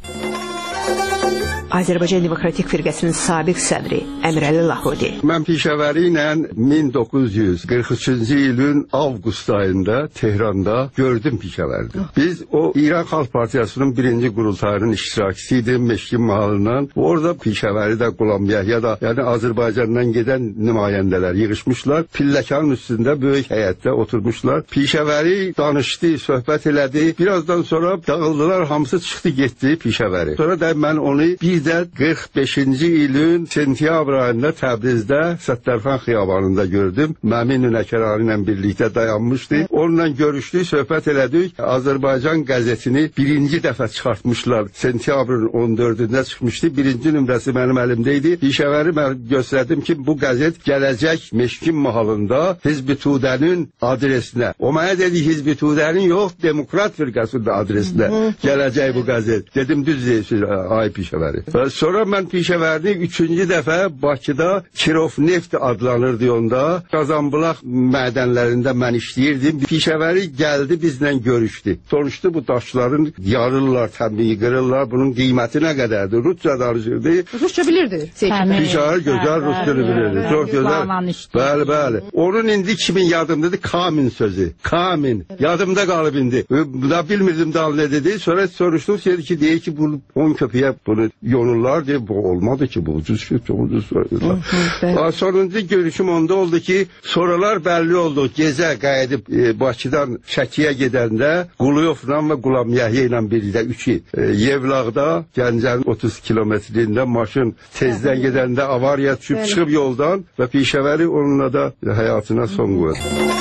Azərbaycan Demokratik Firqəsinin sabiq sədri Əmirəli Lahudi. Mən Pişəvəri ilə min doqquz yüz qırx üçüncü ilin avqust ayında Tehranda gördüm Pişəvəridə. Biz o İran Xalq Partiyasının birinci qurultayının iştirakçısıydım Meşkin mahalından. Orada Pişəvəridə Qulam Yəhya da, yəni Azərbaycandan gedən nümayəndələr yığışmışlar. Pilləkanın üstündə böyük həyətdə oturmuşlar. Pişəvəri danışdı, söhbət elədi. Birazdan sonra dağıldılar, hamısı çıxdı getdi Pişəvəri. Sonra da mən onu bir də qırx beşinci ilin sentyabr ayında Təbrizdə Səttərxan xiyabanında gördüm. Məmin Ünəkərani ilə birlikdə dayanmışdı. Onunla görüşdük, söhbət elədik. Azərbaycan qəzetini birinci dəfə çıxartmışlar. Sentyabrın on dördündə çıxmışdı. Birinci nömrəsi mənim əlimdə idi. Pişəvəri mən göstərdim ki, bu qəzet gələcək Meşkin mahalında Hizb-i Tudənin adresinə. O mənə dedi, Hizb-i Tudənin yox, Demokrat Firqəsinin adresinə gələcək bu qəzet. Dedim, düz deyirsiniz, ay Pişəvəri. Və sonra mən Pişəvərini üçüncü dəfə Bakıda Kirov Neft adlanırdı onda. Qazanbulaq mədənlərində mən işləyirdim. Pişəvəri gəldi, bizlə görüşdü. Soruşdu, bu daşların yarırlar, təbii qırırlar. Bunun qiyməti nə qədərdir? Rusça danışırdı. Rusça bilirdi. Pişəvəri gözəl Rusça bilirdi. Çox gözəl. Bəli, bəli. Onun indi kimin yadımdadır? Kamin sözü. Kamin. Yadımda qalıb indi. Da bilmirdim daha ne dedi. Sonra soruşdum, dedi ki, deyir ki, bunu on köpüyə bunu yonurlar diye, bu olmadı ki, bu ucuz şey, çok ucuz. Sonuncu görüşüm onda oldu ki, sonralar belli oldu. Gecə qayıdıb e, Bakıdan Şəkiyə gedəndə Quluyovla və Qulam Yəhya ilə birlikdə üçü e, Yevlaqda Gəncənin otuz kilometrində maşın tezdən gedəndə avariya düşüb çıxıb yoldan və Pişəvəri onunla da həyatına son qoydu.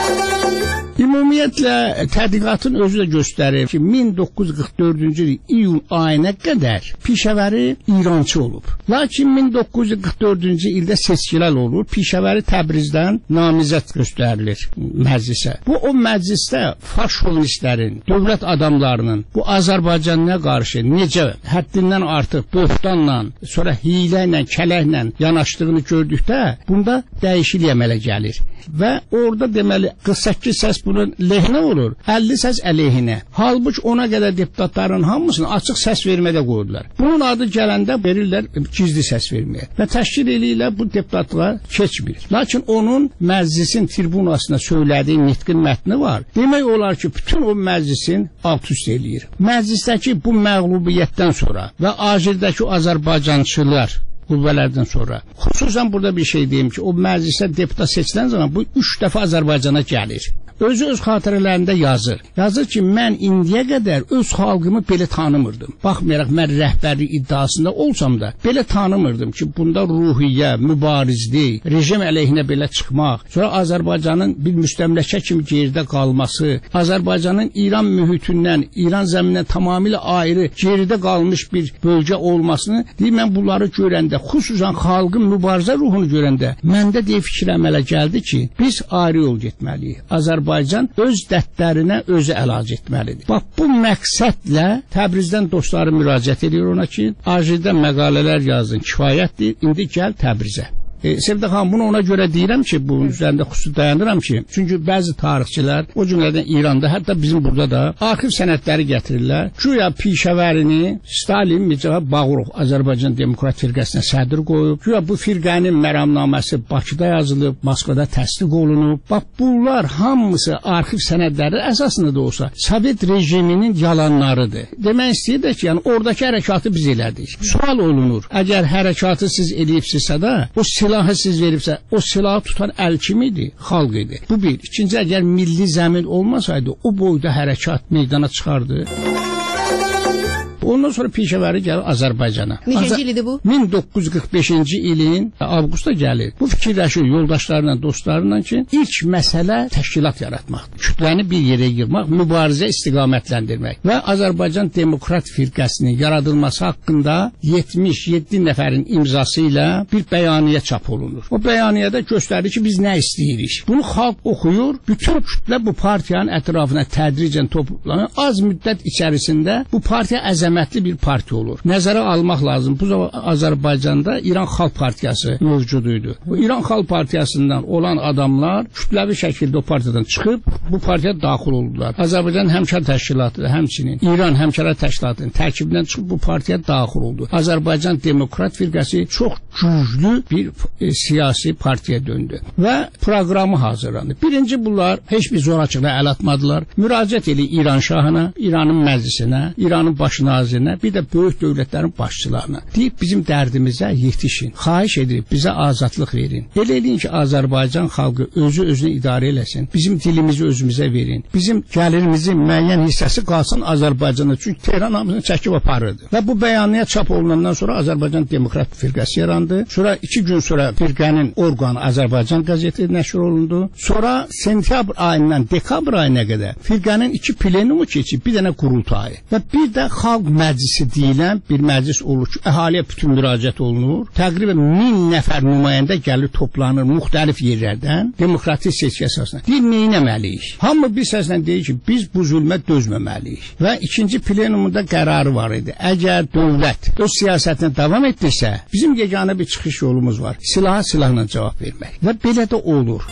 Ümumiyyətlə, tədqiqatın özü də göstərir ki, min doqquz yüz qırx dördüncü il iyun ayına qədər Pişəvəri İrançı olub. Lakin min doqquz yüz qırx dördüncü ildə seçkilər olur, Pişəvəri Təbrizdən namizəd göstərilir məclisə. Bu, o məclisdə faş şovinistlərin, dövlət adamlarının bu Azərbaycanına qarşı necə həddindən artıq böhtanla, sonra hiylə ilə, kələklə yanaşdığını gördükdə, bunda dəyişiklik əmələ gəlir. Və orada deməli qırx səkkiz səs bunun lehinə olur, əlli səs əleyhinə. Halbuki ona qədər deputatların hamısını açıq səs vermədə qoydular. Bunun adı gələndə verirlər gizli səs verməyə. Və təşkil eləyirlər, bu deputatlar keçmir. Lakin onun məclisin tribunasına söylədiyi nitqin mətni var. Demək olar ki, bütün o məclisin alt üst eləyir. Məclisdəki bu məğlubiyyətdən sonra və acirdəki Azərbaycançılar qüvvələrdən sonra. Xüsusən burada bir şey deyim ki, o məclisdə deputat seçilən zaman bu üç dəfə Azərbaycana gəlir. Özü öz xatirələrində yazır. Yazır ki, mən indiyə qədər öz xalqımı belə tanımırdım. Baxmayaraq, mən rəhbərlik iddiasında olsam da, belə tanımırdım ki, bunda ruhiyyə, mübarizlik, rejim əleyhinə belə çıxmaq, sonra Azərbaycanın bir müstəmləkə kimi geridə qalması, Azərbaycanın İran mühitindən, İran zəmindən tamamilə ayrı, geridə qalmış bir bölgə olmasını, deyim, mən bunları görəndə, xüsusən xalqın mübarizə ruhunu görəndə, məndə deyə fikir əmələ gəldi ki, biz ayrı yol getməliyik. Azərbaycan Azərbaycan öz dərdlərinə özü əlac etməlidir. Bax, bu məqsədlə Təbrizdən dostları müraciət edir ona ki, acildə məqalələr yazın, kifayətdir, indi gəl Təbrizə. E, Sevdə xanım, bunu ona görə deyirəm ki, bunun üzərində xüsusi dayanıram ki, çünki bəzi tarixçilər, o cümlədən İranda, hətta bizim burada da arxiv sənədləri gətirirlər. Güya Pişəvərini Stalin Mircəfər Bağırov Azərbaycan Demokrat Firqəsinə sədr qoyub, güya bu firqənin məramnaməsi Bakıda yazılıb, Moskvada təsdiq olunub. Bax, bunlar hamısı arxiv sənədləri əsasında da olsa, Sovet rejiminin yalanlarıdır. Demək istəyir ki, yəni oradakı hərəkatı biz elədik. Sual olunur, əgər hərəkatı siz eləyibsizsə də, o silah silahı siz veribsə, o silahı tutan əl kim idi? Xalq idi. Bu bir. İkinci, əgər milli zəmin olmasaydı, o boyda hərəkat meydana çıxardı. Ondan sonra pişəvəri gəlir Azərbaycana. Neçənci il idi bu? min doqquz yüz qırx beşinci ilin avqustda gəlir. Bu fikirləşir yoldaşlarla, dostlarla ki, ilk məsələ təşkilat yaratmaqdır. Kütləni bir yerə yığmaq, mübarizə istiqamətləndirmək və Azərbaycan Demokrat Firqəsinin yaradılması haqqında yetmiş yeddi nəfərin imzası ilə bir bəyaniyyə çap olunur. O bəyaniyədə göstərir ki, biz nə istəyirik? Bunu xalq oxuyur, bütün kütlə bu partiyanın ətrafına tədricən toplanır. Az müddət içərisində bu partiya əzəmətli bir partiya olur. Nəzərə almaq lazım. Bu zaman Azərbaycanda İran Xalq Partiyası mövcud idi. Bu İran Xalq Partiyasından olan adamlar kütləvi şəkildə o partiyadan çıxıb bu partiyaya daxil oldular. Azərbaycan Həmkar Təşkilatı, həmçinin İran Həmkarlar Təşkilatının tərkibindən çıxıb bu partiyaya daxil oldu. Azərbaycan Demokrat Firqəsi çox güclü bir e, siyasi partiya döndü və proqramı hazırlandı. Birinci, bunlar heç bir zorakılığa əl atmadılar. Müraciət edildi İran şahına, İranın məclisinə, İranın baş nazirinə, bir də böyük dövlətlərin başçılarına. Deyib, bizim dərdimizə yetişin. Xahiş edib, bizə azadlıq verin. Elə eləyin ki, Azərbaycan xalqı özü özünü idarə eləsin. Bizim dilimizi özümüzə verin. Bizim gəlirimizin müəyyən hissəsi qalsın Azərbaycanda. Çünki Tehran hamısını çəkib aparırdı. Və bu bəyaniyyə çap olunandan sonra Azərbaycan Demokrat Firqəsi yarandı. Sonra iki gün sonra firqənin orqanı Azərbaycan qəzeti nəşr olundu. Sonra sentyabr ayından dekabr ayına qədər firqənin iki plenumu keçib, bir dənə qurultayı və bir də Xalq Məclisi deyilən bir məclis olur ki, əhaliyə bütün müraciət olunur. Təqribən min nəfər nümayəndə gəlir, toplanır müxtəlif yerlərdən, demokratik seçki əsasında. Deyir, neynəməliyik? Hamı bir səslə deyir ki, biz bu zülmə dözməməliyik. Və ikinci plenumunda qərarı var idi. Əgər dövlət öz siyasətinə davam etdirsə, bizim yeganə bir çıxış yolumuz var. Silaha silahla cavab vermək. Və belə də olur.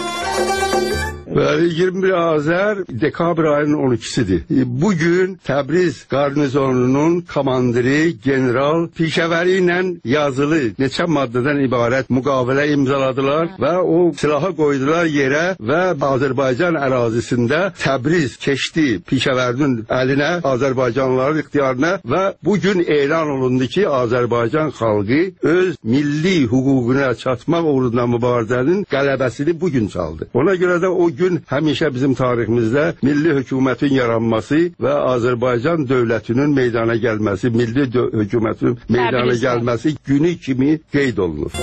Ve yirmi bir Azər dekabr ayının on ikisidir. Bugün Təbriz garnizonunun komandiri general Pişəvəri ilə yazılı neçə maddədən ibarət müqavilə imzaladılar və o silahı qoydular yerə və Azərbaycan ərazisində Təbriz keçdi Pişəvərinin əlinə, Azərbaycanlıların ixtiyarına və bugün elan olundu ki, Azərbaycan xalqı öz milli hüququna çatmaq uğrunda mübarizənin qələbəsini bugün çaldı. Ona görə də o gün həmişə bizim tariximizdə milli hökumətin yaranması və Azərbaycan dövlətinin meydana gəlməsi, milli hökumətin meydana gəlməsi günü kimi qeyd olunur.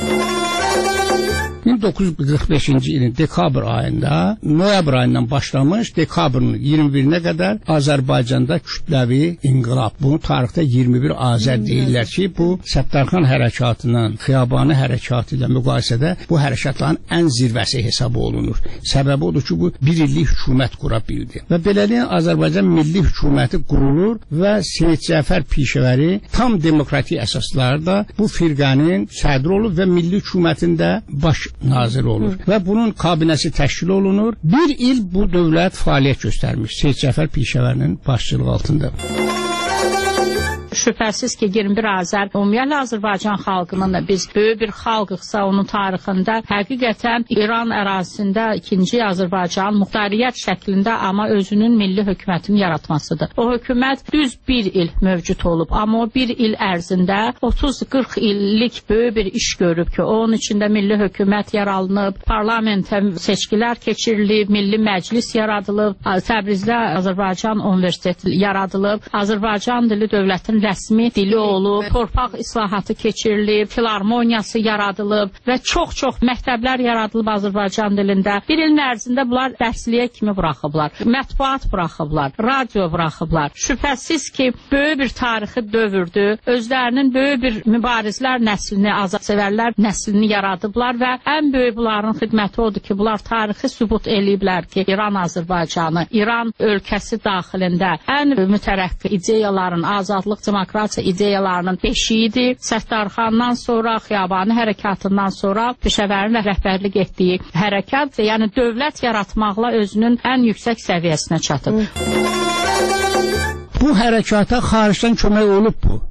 min doqquz yüz qırx beşinci ilin dekabr ayında, noyabr ayından başlamış, dekabrın iyirmi birinə qədər Azərbaycanda kütləvi inqilab. Bunu tarixdə iyirmi bir Azər deyirlər ki, bu Səttarxan hərəkatının, Xiyabani hərəkatı ilə müqayisədə bu hərəkatların ən zirvəsi hesab olunur. Səbəbi odur ki, bu bir illik hökumət qura bildi. Və beləliklə Azərbaycan milli hökuməti qurulur və Seyid Cəfər Pişəvəri tam demokratik əsaslarda bu firqənin sədri olur və milli hökumətində baş nazir olur və bunun kabinəsi təşkil olunur. Bir il bu dövlət fəaliyyət göstərmiş Seyid Cəfər Pişəvərinin başçılığı altında. Şübhəsiz ki, iyirmi bir Azər ümumiyyətlə Azərbaycan xalqının da biz böyük bir xalqıqsa onun tarixində həqiqətən İran ərazisində ikinci Azərbaycan muxtariyyət şəklində amma özünün milli hökumətini yaratmasıdır. O hökumət düz bir il mövcud olub, amma o bir il ərzində otuz qırx illik böyük bir iş görüb ki, onun içində milli hökumət yaradılıb, parlamentə seçkilər keçirilib, milli məclis yaradılıb, Təbrizdə Azərbaycan Universiteti yaradılıb, Azərbaycan dili dövlətin rəsmi dili olub, torpaq islahatı keçirilib, filarmoniyası yaradılıb və çox-çox məktəblər yaradılıb Azərbaycan dilində. Bir ilin ərzində bunlar dərsliyə kimi buraxıblar, mətbuat buraxıblar, radio buraxıblar. Şübhəsiz ki, böyük bir tarixi dövrdür, özlərinin böyük bir mübarizlər nəslini, azadsevərlər nəslini yaradıblar və ən böyük bunların xidməti odur ki, bunlar tarixi sübut eləyiblər ki, İran Azərbaycanı, İran ölkəsi daxilində ən mütərəqqi ideyaların, azadlıq, demokratiya ideyalarının beşiyidir. Səttarxandan sonra, Xiyabani hərəkatından sonra Pişəvərin rəhbərlik etdiyi hərəkat, yəni dövlət yaratmaqla özünün ən yüksək səviyyəsinə çatıb. Bu hərəkata xaricdən kömək olub bu.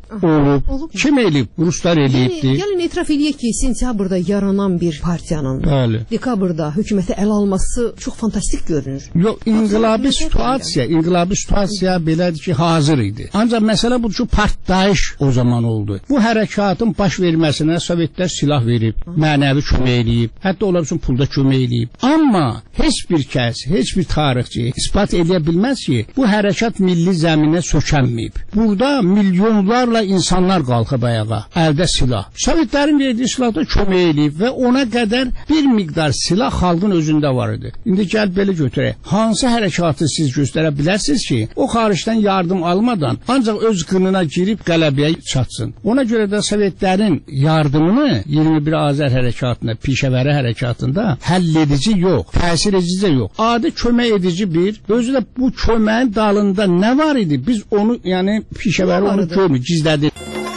olub. olub. Kim eləyib? Ruslar eləyibdi. Yəni, yəni etiraf eləyək ki, sentyabrda yaranan bir partiyanın Bəli. dekabrda hökuməti ələ alması çox fantastik görünür. Yox, inqilabi situasiya, inqilabi situasiya belədir ki, hazır idi. Ancaq məsələ budur ki, partlayış o zaman oldu. Bu hərəkatın baş verməsinə Sovetlər silah verib, mənəvi kömək eləyib, hətta onlar üçün pulda kömək eləyib. Amma heç bir kəs, heç bir tarixçi ispat edə bilməz ki, bu hərəkat milli zəminə sökənməyib. Burada milyonlarla insanlar qalxıb ayağa, əldə silah. Sovetlərin verdiyi silahda kömək eləyib və ona qədər bir miqdar silah xalqın özündə var idi. İndi gəl belə götürək. Hansı hərəkatı siz göstərə bilərsiniz ki, o xaricdən yardım almadan ancaq öz qınına girib qələbəyə çatsın. Ona görə də Sovetlərin yardımını iyirmi bir Azər hərəkatında, pişəvəri hərəkatında həll edici yox, təsir edici yox. Adi kömək edici bir, özü də bu köməyin dalında nə var idi? Biz onu, yəni pişəvəri onu görmür, gizlədir.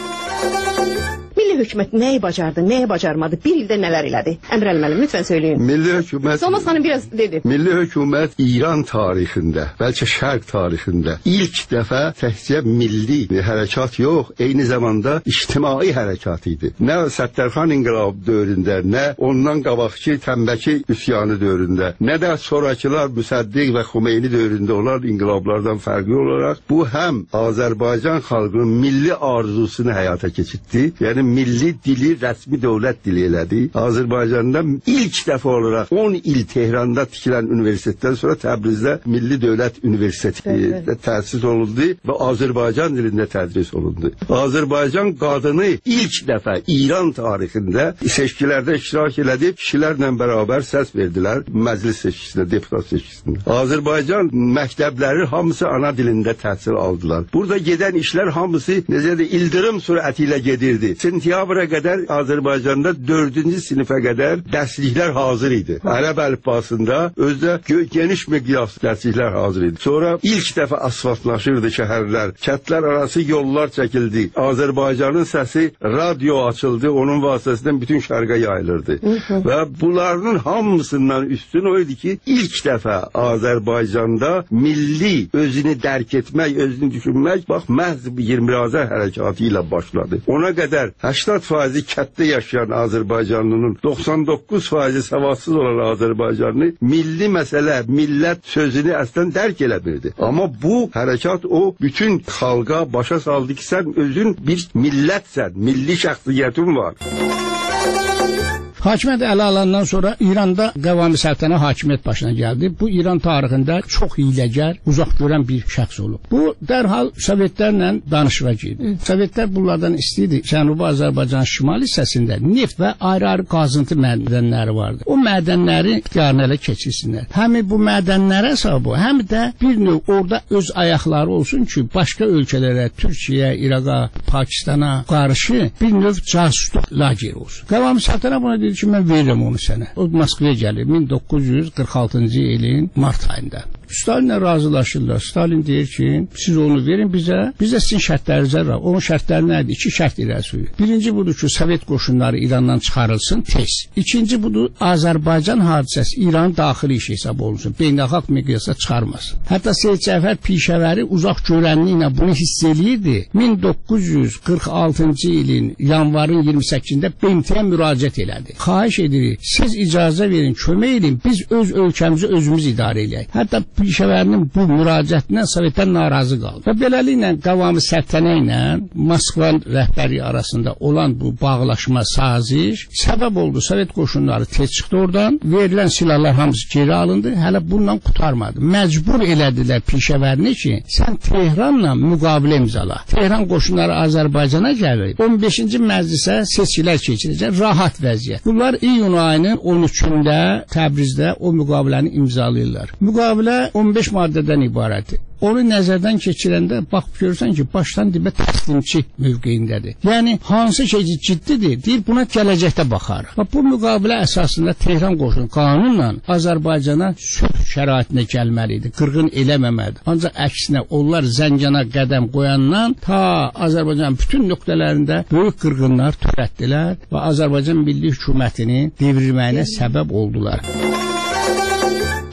Milli hökumət nəyi bacardı, nəyi bacarmadı, bir ildə nələr elədi? Əmr Əli, lütfən söyləyin. Milli hökumət... Solmaz xanım biraz dedi. Milli hökumət İran tarixində, bəlkə Şərq tarixində ilk dəfə təkcə milli hərəkat yox, eyni zamanda ictimai hərəkat idi. Nə Səttərxan inqilabı dövründə, nə ondan qabaqki Tənbəki üsyanı dövründə, nə də sonrakılar Müsəddiq və Xumeyni dövründə olan inqilablardan fərqli olaraq bu həm Azərbaycan xalqının milli arzusunu həyata keçirtdi, yəni milli dili rəsmi dövlət dili elədi. Azərbaycanda ilk dəfə olaraq on il Tehranda tikilən universitetdən sonra Təbrizdə Milli Dövlət Universiteti təsis olundu və Azərbaycan dilində tədris olundu. Azərbaycan qadını ilk dəfə İran tarixində seçkilərdə iştirak elədi, kişilərlə bərabər səs verdilər məclis seçkisində, deputat seçkisində. Azərbaycan məktəbləri hamısı ana dilində təhsil aldılar. Burada gedən işlər hamısı necə də ildırım sürəti ilə gedirdi. Sentyabra qədər Azərbaycanda dördüncü sinifə qədər dərsliklər hazır idi. Ərəb əlifbasında özdə geniş miqyas dərsliklər hazır idi. Sonra ilk dəfə asfaltlaşırdı şəhərlər, kəndlər arası yollar çəkildi. Azərbaycanın səsi radio açıldı, onun vasitəsindən bütün şərqə yayılırdı. Və bunların hamısından üstün o idi ki, ilk dəfə Azərbaycanda milli özünü dərk etmək, özünü düşünmək, bax, məhz iyirmi Azər hərəkatı ilə başladı. Ona qədər səksən faizi kənddə yaşayan Azərbaycanlının doxsan doqquz faizi savadsız olan Azərbaycanlı milli məsələ, millət sözünü əslən dərk eləmirdi. Amma bu hərəkat o bütün xalqa başa saldı ki, sən özün bir millətsən, milli şəxsiyyətin var. Hakimiyyət ələ alandan sonra İranda Qəvami Səltənə hakimiyyət başına gəldi. Bu İran tarixində çox hiyləgər, uzaq görən bir şəxs olub. Bu dərhal Sovetlərlə danışığa girdi. Sovetlər bunlardan istəyirdi. Cənubi Azərbaycan şimali hissəsində neft və ayrı-ayrı qazıntı mədənləri vardı. O mədənləri ixtiyarına ələ keçirsinlər. Həm bu mədənlərə hesabı, həm də bir növ orada öz ayaqları olsun ki, başqa ölkələrə, Türkiyə, İraqa, Pakistana qarşı bir növ casusluq lageri olsun. Qəvami Səltənə buna dedi ki, mən verirəm onu sənə. O Moskvaya gəlir min doqquz yüz qırx altıncı ilin mart ayında. Stalinlə razılaşırlar. Stalin deyir ki, siz onu verin bizə, biz də sizin şərtlərinizə razı. Onun şərtləri nədir? İki şərt irəli sürüyor. Birinci budur ki, Sovet qoşunları İrandan çıxarılsın tez. İkinci budur, Azərbaycan hadisəsi İranın daxili işi hesab olunsun. Beynəlxalq miqyasda çıxarmasın. Hətta Seyid Cəfər Pişəvəri uzaq görənliyi ilə bunu hiss eləyirdi. min doqquz yüz qırx altıncı ilin yanvarın iyirmi səkkizində B M T-yə müraciət elədi. Xahiş edirik, siz icazə verin, kömək edin, biz öz ölkəmizi özümüz idarə eləyək. Hətta Pişəvərinin bu müraciətindən Sovetlər narazı qaldı. Və beləliklə Qəvami Səltənə ilə Moskva rəhbəri arasında olan bu bağlaşma, saziş səbəb oldu. Sovet qoşunları tez çıxdı oradan, verilən silahlar hamısı geri alındı, hələ bununla qurtarmadı. Məcbur elədilər Pişəvərini ki, sən Tehranla müqavilə imzala. Tehran qoşunları Azərbaycana gəlir, on beşinci məclisə seçkilər keçiriləcək, rahat vəziyyət. Bunlar iyun ayının on üçündə Təbrizdə o müqaviləni imzalayırlar. Müqavilə on beş maddədən ibarətdir. Onu nəzərdən keçirəndə bax görürsən ki, başdan dibə təslimçi mövqeyindədir. Yəni hansı şey ciddidir, deyir buna gələcəkdə baxar. Və bu müqavilə əsasında Tehran qoşunu qanunla Azərbaycana sülh şəraitinə gəlməli idi, qırğın eləməməlidir. Ancaq əksinə onlar Zəncana qədəm qoyandan ta Azərbaycanın bütün nöqtələrində böyük qırğınlar törətdilər və Azərbaycan milli hökumətini devirməyinə səbəb oldular.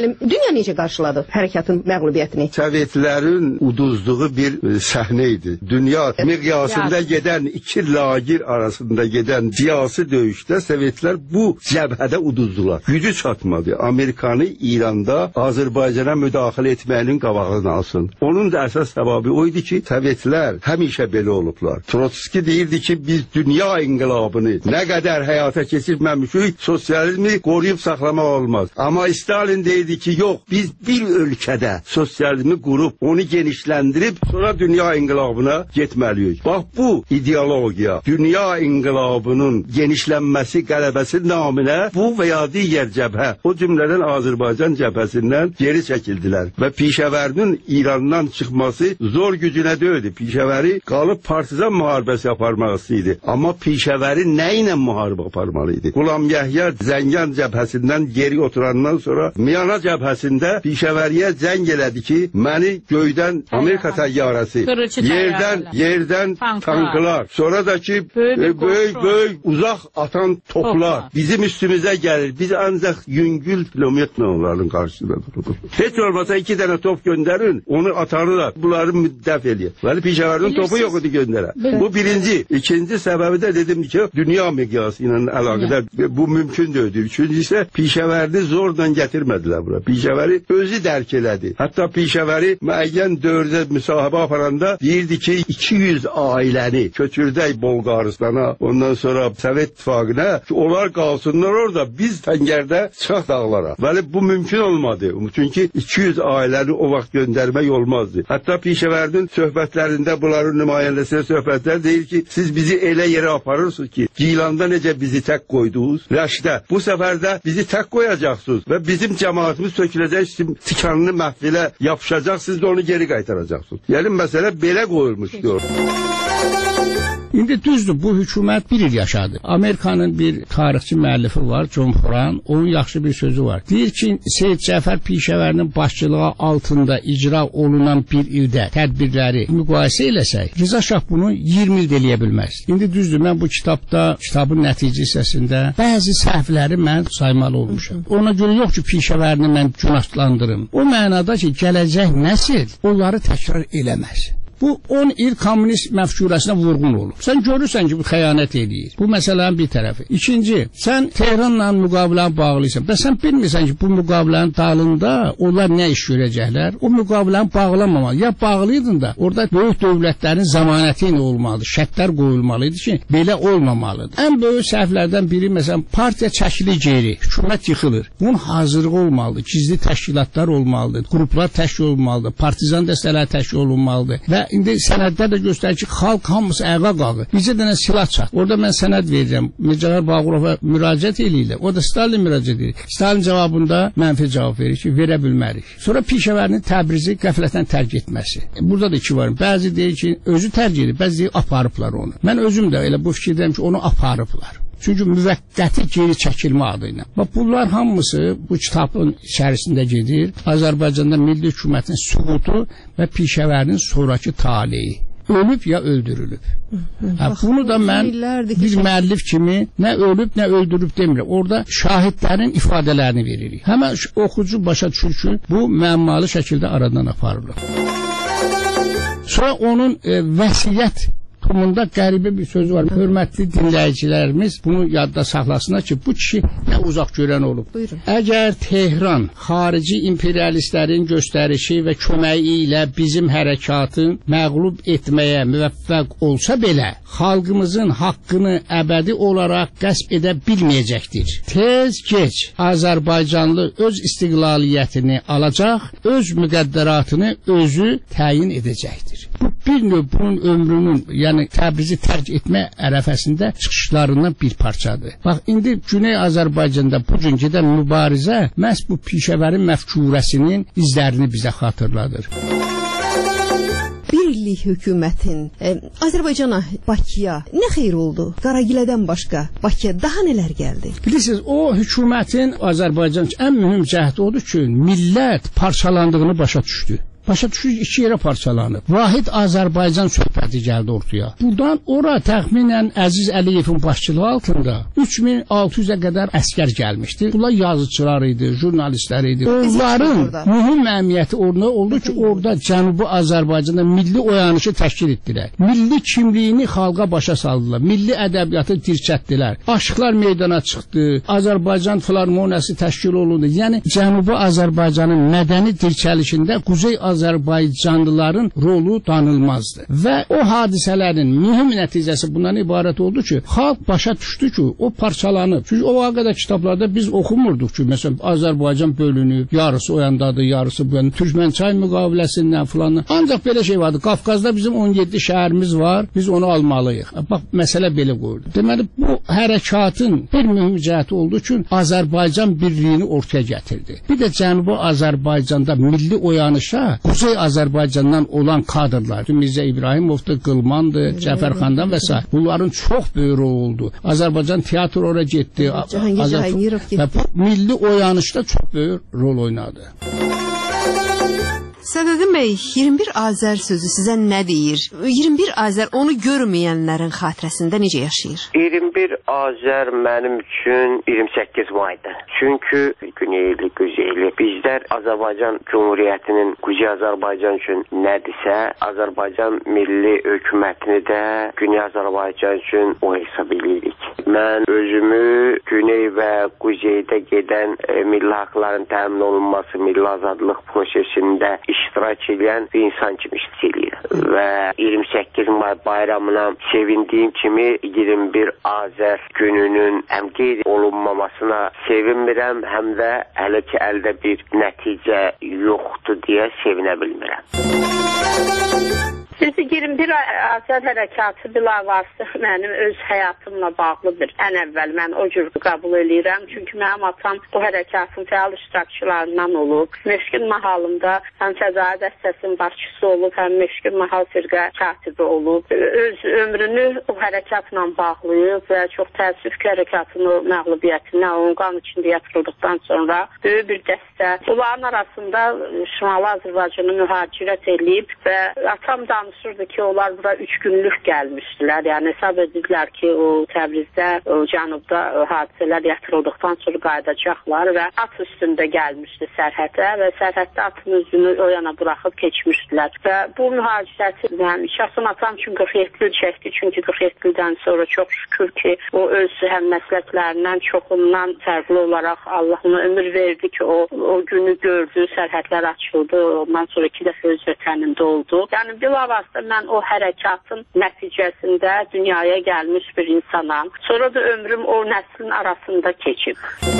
müəllim, dünya necə qarşıladı hərəkatın məğlubiyyətini? Sovetlərin uduzduğu bir e, səhnə idi. Dünya miqyasında gedən iki lagir arasında gedən siyasi döyüşdə Sovetlər bu cəbhədə uduzdular. Gücü çatmadı. Amerikanı İranda Azərbaycana müdaxilə etməyinin qabağını alsın. Onun da əsas səbəbi o idi ki, Sovetlər həmişə belə olublar. Trotski deyirdi ki, biz dünya inqilabını nə qədər həyata keçirməmişik, sosializmi qoruyub saxlamaq olmaz. Amma Stalin deyirdi ki, yox, biz bir ölkədə sosializmi qurub, onu genişləndirib, sonra dünya inqilabına getməliyik. Bax, bu ideologiya, dünya inqilabının genişlənməsi, qələbəsi naminə bu və ya digər cəbhə, o cümlədən Azərbaycan cəbhəsindən geri çəkildilər. Və Pişəvərinin İrandan çıxması zor gücünə döydü. Pişəvəri qalıb partizan müharibəsi aparmaq istəyirdi. Amma Pişəvəri nə ilə müharibə aparmalı idi? Qulam Yəhya Zəngan cəbhəsindən geri oturandan sonra Miyana cəbhəsində Pişəvəriyə zəng elədi ki, məni göydən Amerika təyyarəsi, yerdən yerdən tanklar, sonra da ki böyük böyük uzaq atan toplar bizim üstümüzə gəlir. Biz ancaq yüngül kilometre onların qarşısında dururuq. Heç olmasa iki dənə top göndərin, onu atarlar. Bunları müddəf eləyir. Vəli Pişəvərinin topu yox idi göndərə. Bu birinci. İkinci səbəbi də dedim ki, dünya miqyası ilə əlaqədar bu mümkün deyildi. Üçüncü isə Pişəvərini zorla gətirmədilər bura. Pişəvəri özü dərk elədi. Hətta Pişəvəri müəyyən dövrdə müsahibə aparanda deyirdi ki, iki yüz ailəni köçürdək Bolqaristana, ondan sonra Sovet İttifaqına ki, onlar qalsınlar orada, biz təngərdə çıxaq dağlara. Vəli bu mümkün olmadı. Çünki iki yüz ailəni o vaxt göndərmək olmazdı. Hətta Pişəvərinin söhbətlərində bunların nümayəndəsinə söhbətlər deyir ki, siz bizi elə yerə aparırsınız ki, Gilanda necə bizi tək qoydunuz, Rəşdə bu səfərdə bizi tək qoyacaqsınız və bizim cəmaatımız söküləcək, sizin tikanını məhvilə yapışacaq, siz də onu geri qaytaracaqsınız. Yəni məsələ belə qoyulmuş diyor. İndi düzdür, bu hökumət bir il yaşadı. Amerikanın bir tarixçi müəllifi var, John Foran, onun yaxşı bir sözü var. Deyir ki, Seyid Cəfər Pişəvərinin başçılığı altında icra olunan bir ildə tədbirləri müqayisə eləsək, Rıza Şah bunu iyirmi ildə eləyə bilməz. İndi düzdür, mən bu kitabda, kitabın nəticə hissəsində bəzi səhvləri mən saymalı olmuşam. Ona görə yox ki, Pişəvərini mən günahlandırım. O mənada ki, gələcək nəsil onları təkrar eləməz. Bu on il komünist məfkurəsinə vurğun olur. Sən görürsən ki, bu xəyanət edir. Bu məsələnin bir tərəfi. İkinci, sən Tehranla müqaviləni bağlıysan. Və sən bilmirsən ki, bu müqavilənin dalında onlar nə iş görəcəklər? O müqaviləni bağlamamalı. Ya bağlıydın da, orada böyük dövlətlərin zəmanəti ilə olmalıdır. Şərtlər qoyulmalıydı ki, belə olmamalıdır. Ən böyük səhvlərdən biri, məsələn, partiya çəkilir geri, hökumət yıxılır. Bunun hazırlığı olmalıdır. Gizli təşkilatlar olmalıdır. Qruplar təşkil olunmalıdır. Partizan dəstələr təşkil olunmalıdır. Və İndi sənəddə də göstərir ki, xalq hamısı ayağa qalır. Bizə dənə silah çat. Orada mən sənəd verirəm. Mircəğər Bağurova müraciət eləyirlər. O da Stalin müraciət edir. Stalin cavabında mənfi cavab verir ki, verə bilmərik. Sonra Pişəvərinin Təbrizi qəflətən tərk etməsi. Burada da iki var. Bəzi deyir ki, özü tərk edir, bəzi deyir, aparıblar onu. Mən özüm də elə bu fikirdəyim ki, onu aparıblar. Çünki müvəqqəti geri çəkilmə adı ilə. Bax, bunlar hamısı bu kitabın içərisində gedir. Azərbaycanda milli hökumətin süqutu və Pişəvərinin sonraki taleyi. Ölüb ya öldürülüb. Hə, bunu da mən bir müəllif kimi nə ölüb, nə öldürüb demirəm. Orada şahidlərin ifadələrini veririk. Həmən oxucu başa düşür ki, bu məmmalı şəkildə aradan aparılır. Sonra onun e, vəsiyyət Tomunda qəribə bir sözü var. Hörmətli dinləyicilərimiz bunu yadda saxlasınlar ki, bu kişi nə uzaq görən olub. Buyurun. Əgər Tehran xarici imperialistlərin göstərişi və köməyi ilə bizim hərəkatın məğlub etməyə müvəffəq olsa belə, xalqımızın haqqını əbədi olaraq qəsb edə bilməyəcəkdir. Tez geç Azərbaycanlı öz istiqlaliyyətini alacaq, öz müqəddəratını özü təyin edəcəkdir. Bu bir növ bunun ömrünün, yəni Təbrizi tərk etmə ərəfəsində çıxışlarından bir parçadır. Bax, indi Güney Azərbaycanda bu gün gedən mübarizə məhz bu Pişəvərin məfkurəsinin izlərini bizə xatırladır. Bir illik hökumətin e, Azərbaycana, Bakıya nə xeyir oldu? Qaragilədən başqa Bakıya daha nələr gəldi? Bilirsiniz, o hökumətin Azərbaycan üçün ən mühüm cəhdi odur ki, millət parçalandığını başa düşdü. başa düşür iki yerə parçalanıb. Vahid Azərbaycan söhbəti gəldi ortaya. Buradan ora təxminən Əziz Əliyevin başçılığı altında üç min altı yüzə qədər əskər gəlmişdi. Bunlar yazıçılar idi, jurnalistlər idi. Onların mühüm əhəmiyyəti orada oldu ki, orada Cənubi Azərbaycanda milli oyanışı təşkil etdilər. Milli kimliyini xalqa başa saldılar. Milli ədəbiyyatı dirçətdilər. Aşıqlar meydana çıxdı. Azərbaycan Filarmoniyası təşkil olundu. Yəni Cənubi Azərbaycanın mədəni dirçəlişində Quzey Azərbaycanlıların rolu danılmazdı. Və o hadisələrin mühüm nəticəsi bundan ibarət oldu ki, xalq başa düşdü ki, o parçalanıb. Çünki o vaxtda kitablarda biz oxumurduq ki, məsələn, Azərbaycan bölünüb, yarısı o yandadır, yarısı bu yandadır, Türkmənçay müqaviləsindən filan. Ancaq belə şey vardı. Qafqazda bizim on yeddi şəhərimiz var, biz onu almalıyıq. Bax, məsələ belə qoyuldu. Deməli, bu hərəkatın bir mühüm cəhəti oldu ki, Azərbaycan birliyini ortaya gətirdi. Bir də Cənubi Azərbaycanda milli oyanışa Quzey Azərbaycandan olan kadrlar, Mirzə İbrahimovdur, Qılmandır, Cəfərxandan və s. Bunların çox böyük rol oldu. Azərbaycan teatr oraya getdi. Cahangir Cahangirov getdi. Milli oyanışda çox böyük rol oynadı. Səqaqin bəy, iyirmi bir Azər sözü sizə nə deyir? iyirmi bir Azər onu görməyənlərin xatirəsində necə yaşayır? iyirmi bir Azər mənim üçün iyirmi səkkiz maydır. Çünki Güneyli, Quzeyli. Bizlər Azərbaycan Cumhuriyyətinin Quzey Azərbaycan üçün nədirsə, Azərbaycan milli hökumətini də Güney Azərbaycan üçün o hesab edirik. Mən özümü Güney və Quzeydə gedən e, milli haqların təmin olunması, milli azadlıq prosesində iştirak edən bir insan kimi istəyir. Və iyirmi səkkiz may bayramına sevindiyim kimi iyirmi bir Azər gününün həm qeyd olunmamasına sevinmirəm, həm də hələ ki əldə bir nəticə yoxdur deyə sevinə bilmirəm. Siz iyirmi bir Azər hərəkatı bilavasitə mənim öz həyatımla bağlıdır. Ən əvvəl mən o cür qəbul edirəm. Çünki mənim atam bu hərəkatın fəal iştirakçılarından olub. Meşkin mahalında həm fəzai dəstəsinin başçısı olub, həm Meşkin mahal firqə katibi olub. Öz ömrünü o hərəkatla bağlayıb və çox təəssüf ki, hərəkatın o məğlubiyyətinə, onun qan içində yatırıldıqdan sonra böyük bir dəstə. Onların arasında Şimali Azərbaycanı mühacirət edib və atam danışırdı ki, onlar bura üç günlük gəlmişdilər. Yəni hesab edirlər ki, o Təbrizdə, o cənubda o hadisələr yatırıldıqdan sonra qayıdacaqlar və at üstündə gəlmişdi sərhədə və sərhəddə atın üzünü o yana buraxıb keçmişdilər. Və bu mühacirəti, yəni şəxsən atam üçün qırx yeddi il çəkdi. Çünki qırx yeddi ildən sonra çox şükür ki, o öz həmməsləklərindən çoxundan fərqli olaraq Allah ona ömür verdi ki, o, o günü gördü, sərhədlər açıldı, ondan sonra iki dəfə öz vətənində oldu. Yəni bilavasitə mən o hərəkatın nəticəsində dünyaya gəlmiş bir insanam. Sonra da ömrüm o nəslin arasında keçib.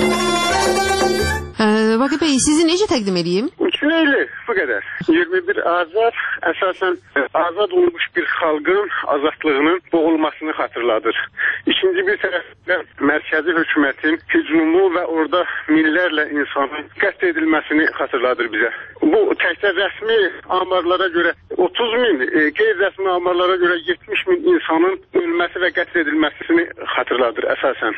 Vaqif bəy, sizi necə təqdim edeyim? Üçüneyli, bu qədər. iyirmi bir Azər əsasən azad olmuş bir xalqın azadlığının boğulmasını xatırladır. İkinci bir tərəfdən mərkəzi hökumətin hücumu və orada minlərlə insanın qətl edilməsini xatırladır bizə. Bu təkcə rəsmi amarlara görə otuz min, e, qeyri-rəsmi amarlara görə yetmiş min insanın ölməsi və qətl edilməsini xatırladır əsasən.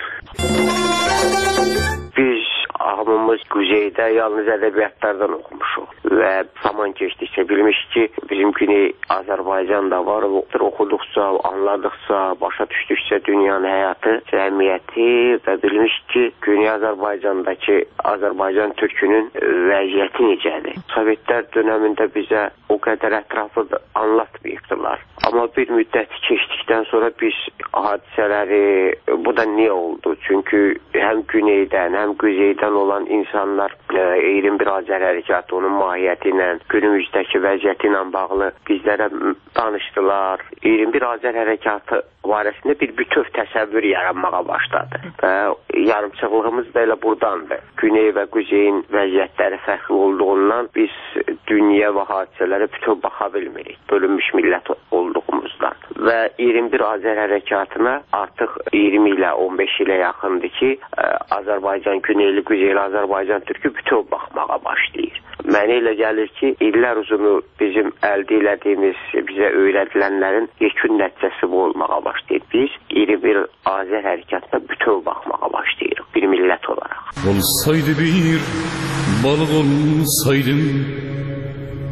Biz hamımız Quzeydə yalnız ədəbiyyatlardan oxumuşuq və zaman keçdikcə bilmişik ki, bizim Güney Azərbaycan da var. Oxuduqca, anladıqca, başa düşdükcə dünyanın həyatı, cəmiyyəti və bilmişik ki, Güney Azərbaycandakı Azərbaycan türkünün vəziyyəti necədir. Sovetlər dönəmində bizə o qədər ətraflı anlatmayıbdılar. Amma bir müddət keçdikdən sonra biz hadisələri, bu da niyə oldu? Çünki həm Güneydən, həm Quzeydən olan insanlar iyirmi bir Azər hərəkatı, onun mahiyyəti ilə, günümüzdəki vəziyyəti ilə bağlı bizlərə danışdılar. iyirmi bir Azər hərəkatı barəsində bir bütöv təsəvvür yaranmağa başladı. Və yarımçıqlığımız da elə buradandır. Güney və Quzeyin vəziyyətləri fərqli olduğundan biz dünya və hadisələrə bütöv baxa bilmirik. Bölünmüş millət olduğumuzdan. Və iyirmi bir Azər hərəkatına artıq iyirmi ilə on beş ilə yaxındır ki, Azərbaycan, Güneyli, Quzeyli Azərbaycan türkü bütöv baxmağa başlayır. Mənə elə gəlir ki, illər uzunu bizim əldə elədiyimiz, bizə öyrədilənlərin yekun nəticəsi bu olmağa başlayır. Biz iyirmi bir Azər hərəkatına bütöv baxmağa başlayırıq, bir millət olaraq. Olsaydı bir balıq olsaydım,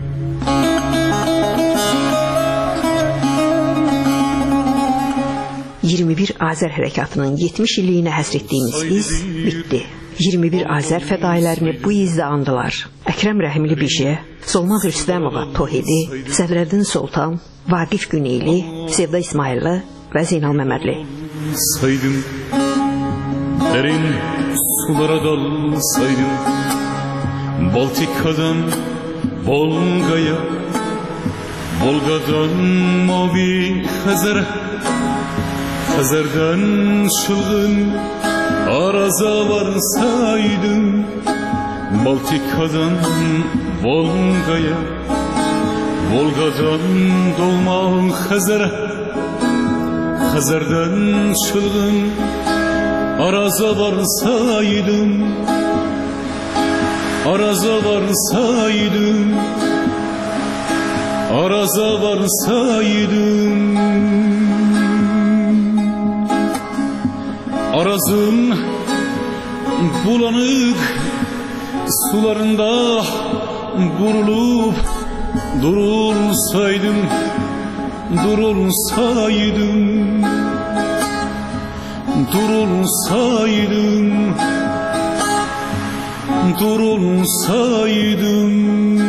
iyirmi bir Azər hərəkatının yetmiş illiyinə həsr etdiyimiz iz bitdi. iyirmi bir Azər fədailərini bu izdə andılar. Əkrəm Rəhimli Bişə, Solmaz Rüstəmova Tohidi, Sədrəddin Soltan, Vaqif Güneyli, Sevda İsmailli və Zeynal Məmmədli. Saydım, derin sulara dalsaydım, Baltika'dan Volga'ya, Volga'dan Mavi Xəzərə, Xəzərdən çılgın Araz'a varsaydım, Baltika'dan Volga'ya, Volga'dan dolma Xəzərə, Xəzərdən çılgın Araz'a varsaydım, Araz'a varsaydım, Araz'a varsaydım. Araz'ın bulanık sularında vurulup durursaydım, durursaydım, durursaydım, durursaydım.